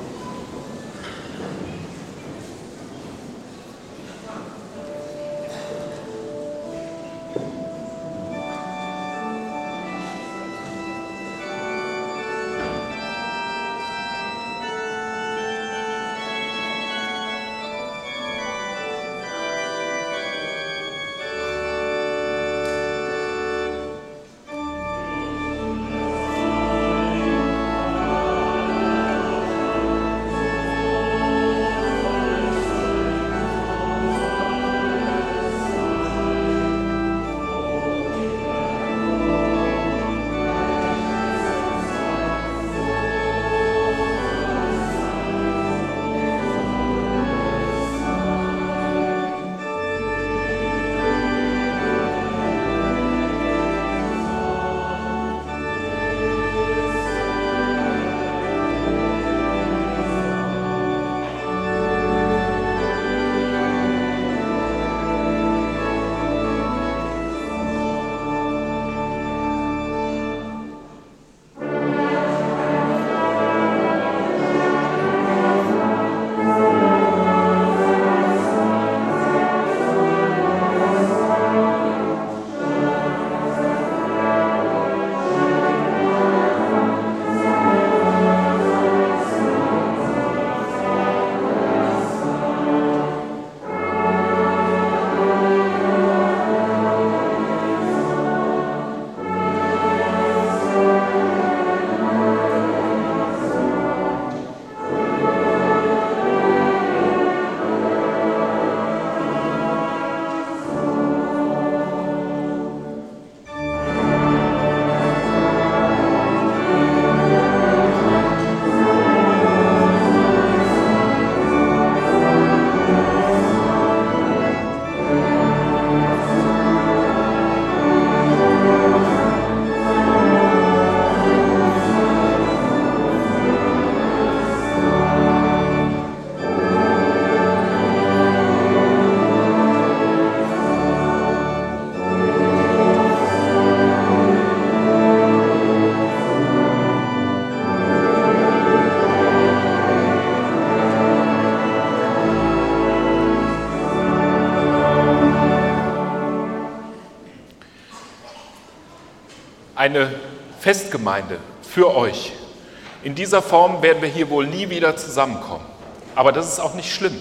Eine Festgemeinde für euch. In dieser Form werden wir hier wohl nie wieder zusammenkommen. Aber das ist auch nicht schlimm,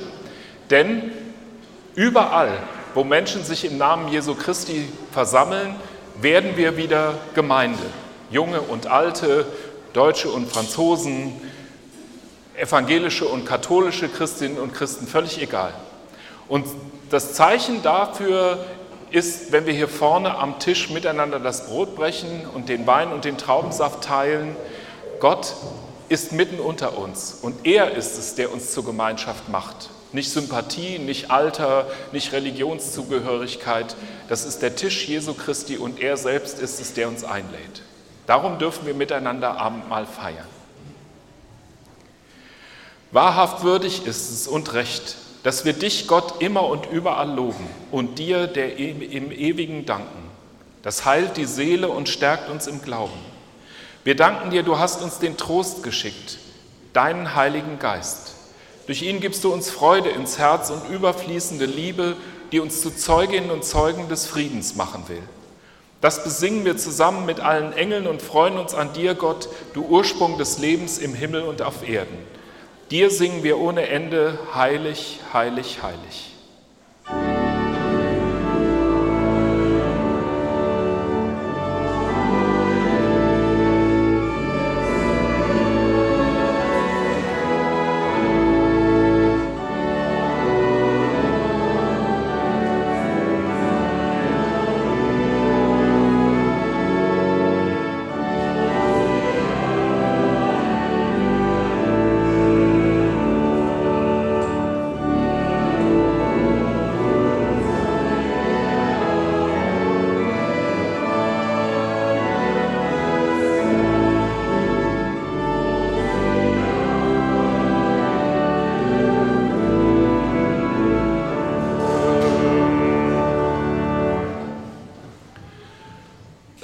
denn überall, wo Menschen sich im Namen Jesu Christi versammeln, werden wir wieder Gemeinde. Junge und Alte, Deutsche und Franzosen, evangelische und katholische Christinnen und Christen, völlig egal. Und das Zeichen dafür ist, wenn wir hier vorne am Tisch miteinander das Brot brechen und den Wein und den Traubensaft teilen. Gott ist mitten unter uns und er ist es, der uns zur Gemeinschaft macht. Nicht Sympathie, nicht Alter, nicht Religionszugehörigkeit. Das ist der Tisch Jesu Christi und er selbst ist es, der uns einlädt. Darum dürfen wir miteinander Abendmahl feiern. Wahrhaft würdig ist es und recht, dass wir dich, Gott, immer und überall loben und dir, der im Ewigen, danken. Das heilt die Seele und stärkt uns im Glauben. Wir danken dir, du hast uns den Trost geschickt, deinen Heiligen Geist. Durch ihn gibst du uns Freude ins Herz und überfließende Liebe, die uns zu Zeuginnen und Zeugen des Friedens machen will. Das besingen wir zusammen mit allen Engeln und freuen uns an dir, Gott, du Ursprung des Lebens im Himmel und auf Erden. Dir singen wir ohne Ende, heilig, heilig, heilig.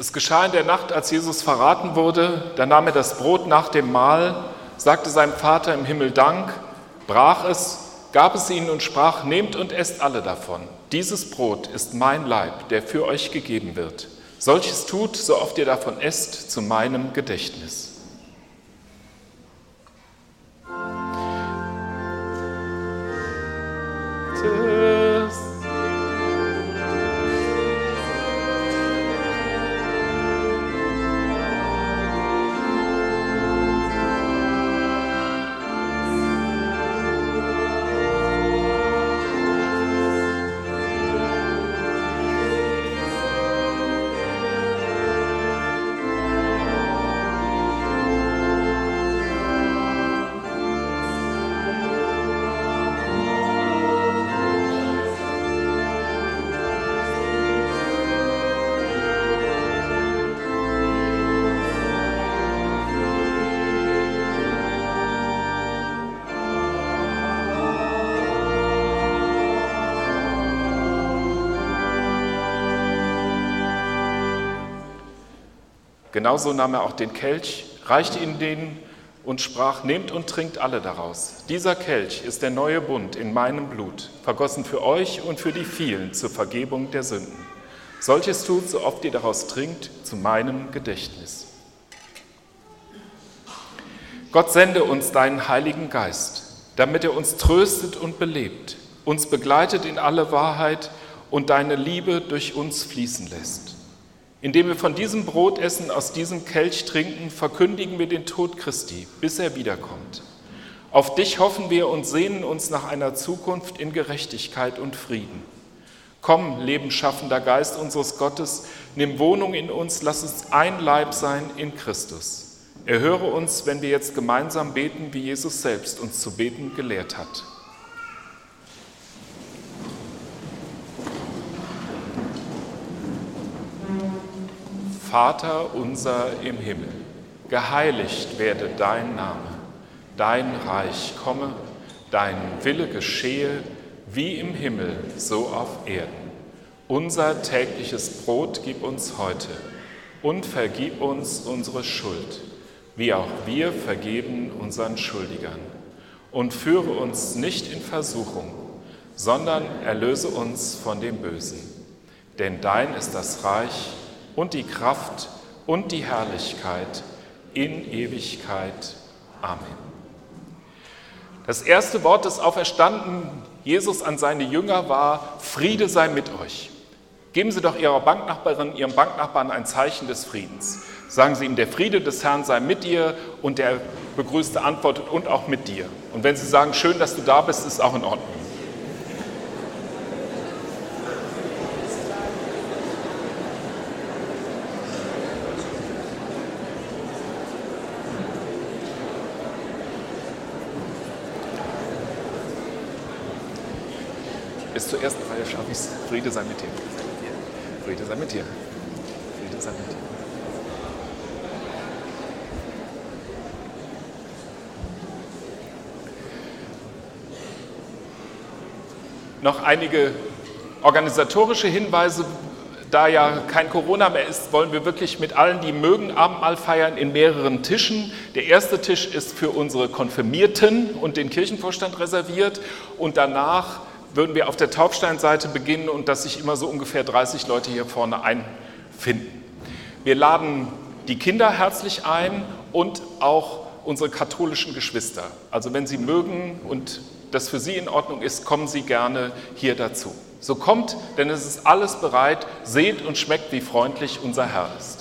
Es geschah in der Nacht, als Jesus verraten wurde, da nahm er das Brot nach dem Mahl, sagte seinem Vater im Himmel Dank, brach es, gab es ihnen und sprach, nehmt und esst alle davon. Dieses Brot ist mein Leib, der für euch gegeben wird. Solches tut, so oft ihr davon esst, zu meinem Gedächtnis. Genauso nahm er auch den Kelch, reichte ihn denen und sprach, nehmt und trinkt alle daraus. Dieser Kelch ist der neue Bund in meinem Blut, vergossen für euch und für die vielen zur Vergebung der Sünden. Solches tut, so oft ihr daraus trinkt, zu meinem Gedächtnis. Gott sende uns deinen Heiligen Geist, damit er uns tröstet und belebt, uns begleitet in alle Wahrheit und deine Liebe durch uns fließen lässt. Indem wir von diesem Brot essen, aus diesem Kelch trinken, verkündigen wir den Tod Christi, bis er wiederkommt. Auf dich hoffen wir und sehnen uns nach einer Zukunft in Gerechtigkeit und Frieden. Komm, lebensschaffender Geist unseres Gottes, nimm Wohnung in uns, lass uns ein Leib sein in Christus. Erhöre uns, wenn wir jetzt gemeinsam beten, wie Jesus selbst uns zu beten gelehrt hat. Vater unser im Himmel, geheiligt werde dein Name, dein Reich komme, dein Wille geschehe, wie im Himmel, so auf Erden. Unser tägliches Brot gib uns heute und vergib uns unsere Schuld, wie auch wir vergeben unseren Schuldigern. Und führe uns nicht in Versuchung, sondern erlöse uns von dem Bösen. Denn dein ist das Reich und die Kraft und die Herrlichkeit in Ewigkeit. Amen. Das erste Wort des auferstandenen Jesus an seine Jünger war, Friede sei mit euch. Geben Sie doch Ihrer Banknachbarin, Ihrem Banknachbarn ein Zeichen des Friedens. Sagen Sie ihm, der Friede des Herrn sei mit dir, und der Begrüßte antwortet, und auch mit dir. Und wenn Sie sagen, schön, dass du da bist, ist auch in Ordnung. Bis zur ersten Reihe schaffe ich es. Friede sei mit dir. Friede sei mit dir. Friede sei mit dir. Noch einige organisatorische Hinweise. Da ja kein Corona mehr ist, wollen wir wirklich mit allen, die mögen, Abendmahl feiern in mehreren Tischen. Der erste Tisch ist für unsere Konfirmierten und den Kirchenvorstand reserviert, und danach würden wir auf der Taufsteinseite beginnen und dass sich immer so ungefähr 30 Leute hier vorne einfinden. Wir laden die Kinder herzlich ein und auch unsere katholischen Geschwister. Also wenn Sie mögen und das für Sie in Ordnung ist, kommen Sie gerne hier dazu. So kommt, denn es ist alles bereit, seht und schmeckt, wie freundlich unser Herr ist.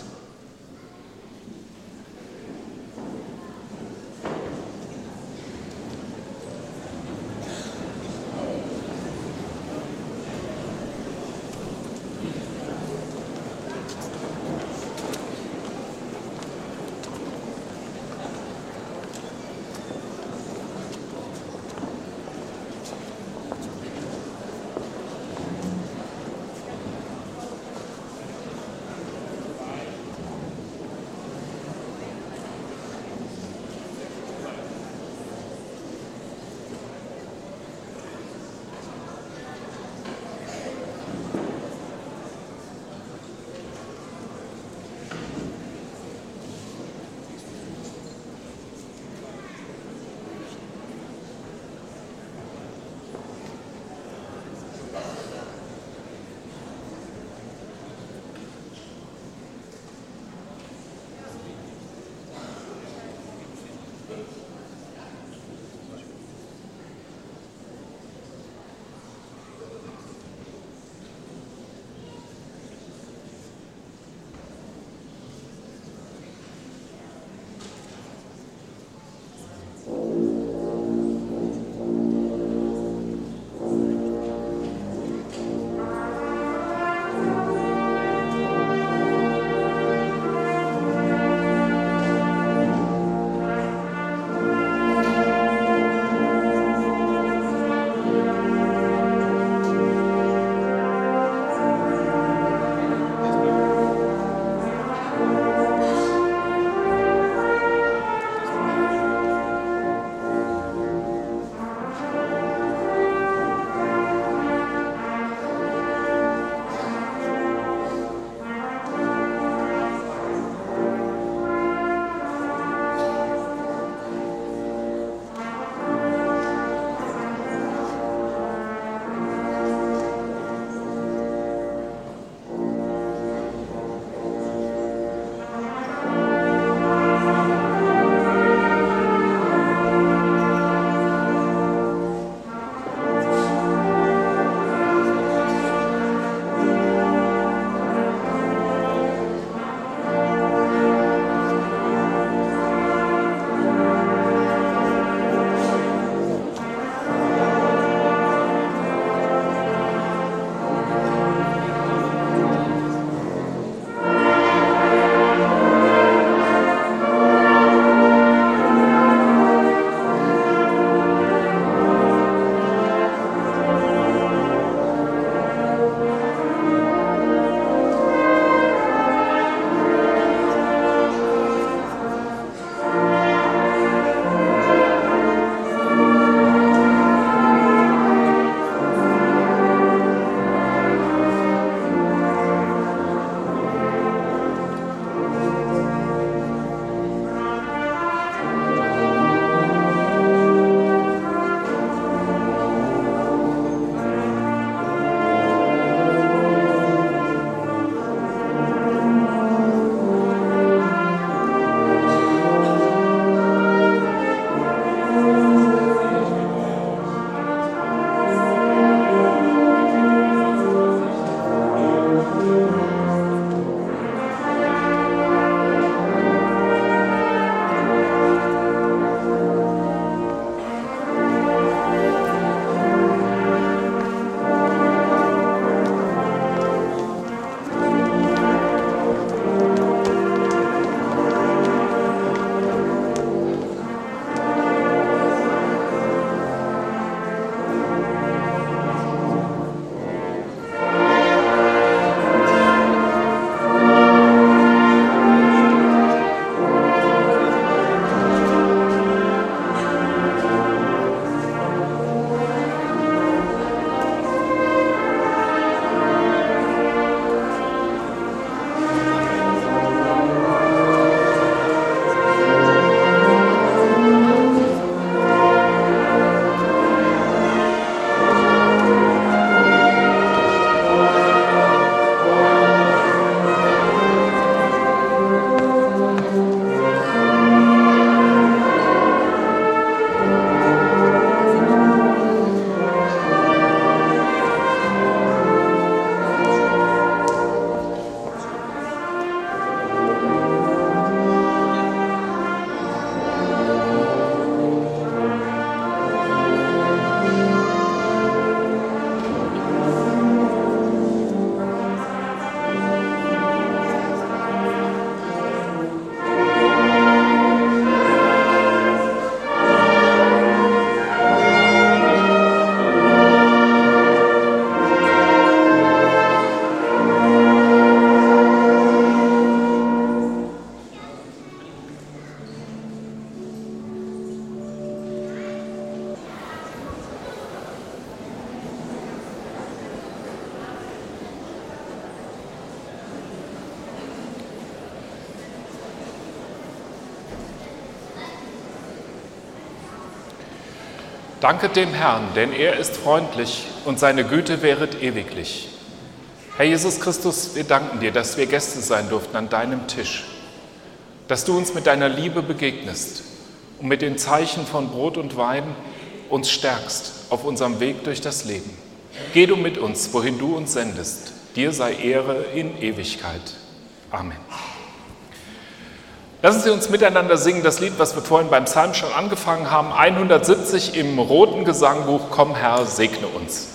Danket dem Herrn, denn er ist freundlich und seine Güte währet ewiglich. Herr Jesus Christus, wir danken dir, dass wir Gäste sein durften an deinem Tisch, dass du uns mit deiner Liebe begegnest und mit den Zeichen von Brot und Wein uns stärkst auf unserem Weg durch das Leben. Geh du mit uns, wohin du uns sendest. Dir sei Ehre in Ewigkeit. Amen. Lassen Sie uns miteinander singen das Lied, was wir vorhin beim Psalm schon angefangen haben, 170 im roten Gesangbuch, Komm Herr, segne uns.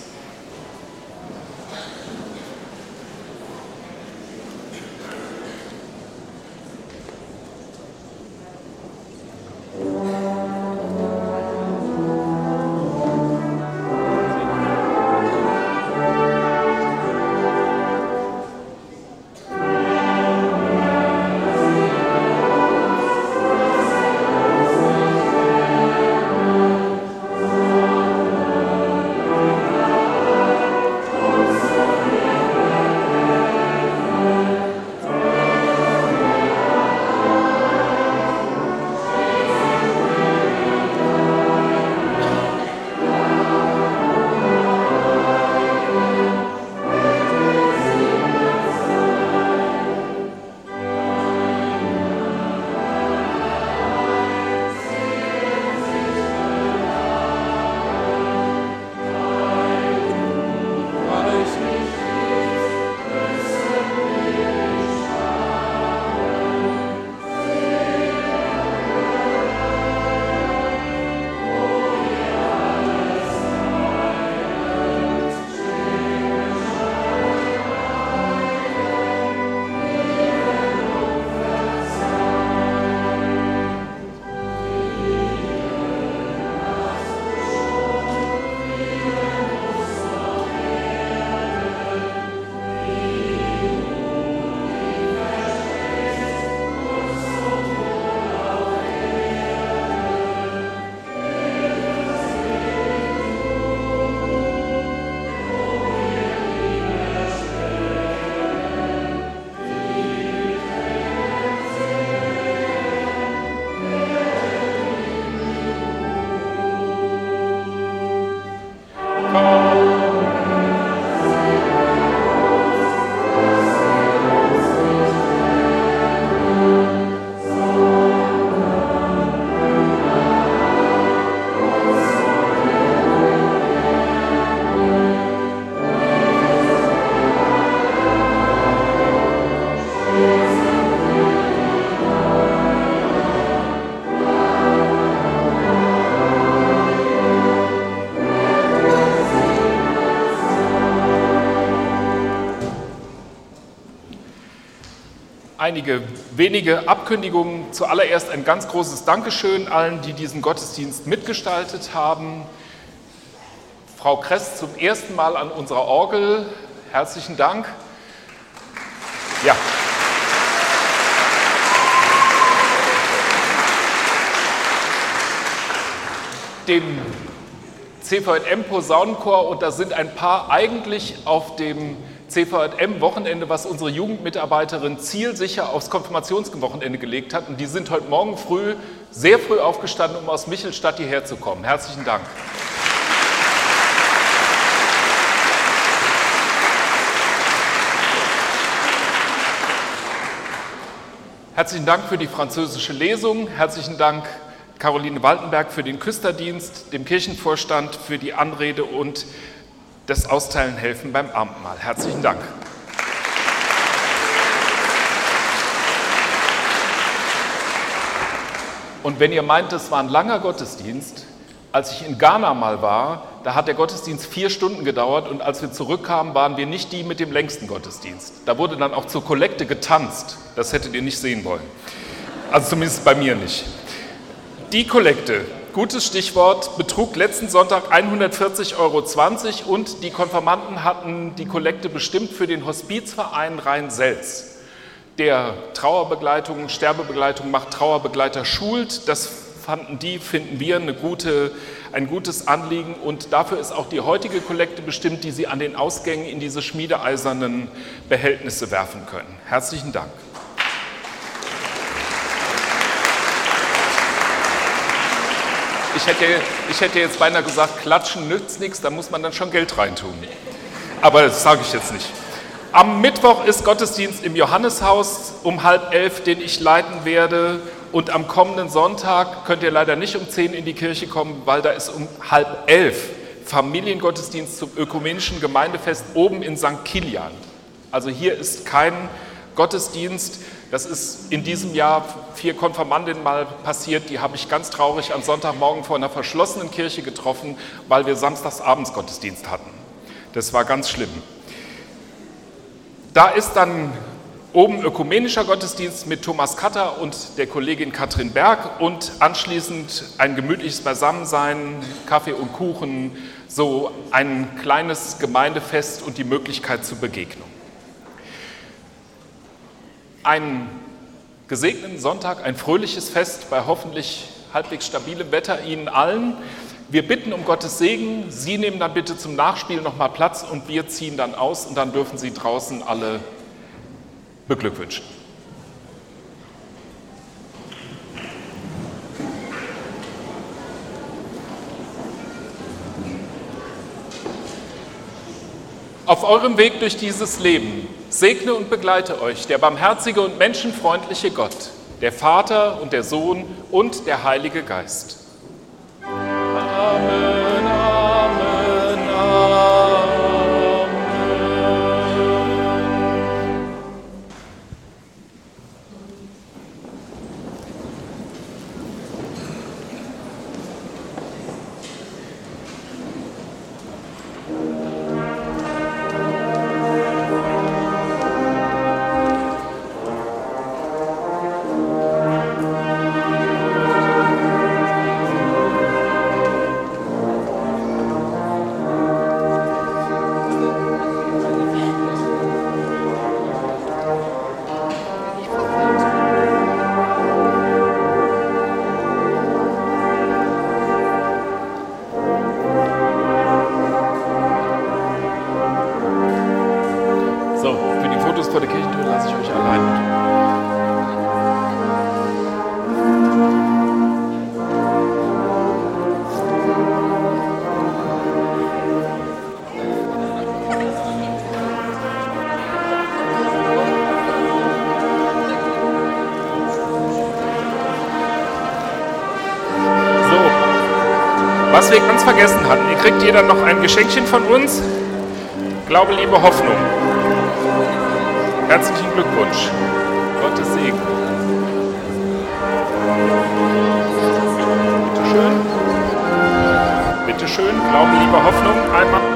Einige wenige Abkündigungen. Zuallererst ein ganz großes Dankeschön allen, die diesen Gottesdienst mitgestaltet haben. Frau Kress zum ersten Mal an unserer Orgel. Herzlichen Dank. Ja. Dem CVJM-Posaunenchor, und da sind ein paar eigentlich auf dem CVJM-Wochenende, was unsere Jugendmitarbeiterin zielsicher aufs Konfirmationswochenende gelegt hat. Und die sind heute Morgen früh, sehr früh aufgestanden, um aus Michelstadt hierher zu kommen. Herzlichen Dank. Herzlichen Dank für die französische Lesung. Herzlichen Dank Caroline Waltenberg für den Küsterdienst, dem Kirchenvorstand für die Anrede und das Austeilen helfen beim Abendmahl. Herzlichen Dank. Und wenn ihr meint, das war ein langer Gottesdienst, als ich in Ghana mal war, da hat der Gottesdienst 4 Stunden gedauert und als wir zurückkamen, waren wir nicht die mit dem längsten Gottesdienst. Da wurde dann auch zur Kollekte getanzt. Das hättet ihr nicht sehen wollen. Also zumindest bei mir nicht. Die Kollekte, gutes Stichwort, betrug letzten Sonntag 140,20 € und die Konfirmanden hatten die Kollekte bestimmt für den Hospizverein Rhein-Selz, der Trauerbegleitung, Sterbebegleitung macht, Trauerbegleiter schult. Das finden wir ein gutes Anliegen, und dafür ist auch die heutige Kollekte bestimmt, die Sie an den Ausgängen in diese schmiedeeisernen Behältnisse werfen können. Herzlichen Dank. Ich hätte jetzt beinahe gesagt, klatschen nützt nichts, da muss man dann schon Geld reintun. Aber das sage ich jetzt nicht. Am Mittwoch ist Gottesdienst im Johanneshaus um 10:30, den ich leiten werde. Und am kommenden Sonntag könnt ihr leider nicht um 10 in die Kirche kommen, weil da ist um 10:30 Familiengottesdienst zum ökumenischen Gemeindefest oben in St. Kilian. Also hier ist kein Gottesdienst. Das ist in diesem Jahr 4 Konfirmandinnen mal passiert. Die habe ich ganz traurig am Sonntagmorgen vor einer verschlossenen Kirche getroffen, weil wir samstagsabends Gottesdienst hatten. Das war ganz schlimm. Da ist dann oben ökumenischer Gottesdienst mit Thomas Katter und der Kollegin Katrin Berg und anschließend ein gemütliches Beisammensein, Kaffee und Kuchen, so ein kleines Gemeindefest und die Möglichkeit zur Begegnung. Einen gesegneten Sonntag, ein fröhliches Fest bei hoffentlich halbwegs stabilem Wetter Ihnen allen. Wir bitten um Gottes Segen. Sie nehmen dann bitte zum Nachspiel nochmal Platz und wir ziehen dann aus und dann dürfen Sie draußen alle beglückwünschen. Auf eurem Weg durch dieses Leben segne und begleite euch der barmherzige und menschenfreundliche Gott, der Vater und der Sohn und der Heilige Geist. Amen, Amen, Amen. Vor der Kirchentür lasse ich euch allein. So, was wir ganz vergessen hatten, ihr kriegt jeder noch ein Geschenkchen von uns. Glaube, Liebe, Hoffnung. Herzlichen Glückwunsch. Gottes Segen. Bitte schön. Bitte schön. Glaube, Liebe, Hoffnung. Einmal.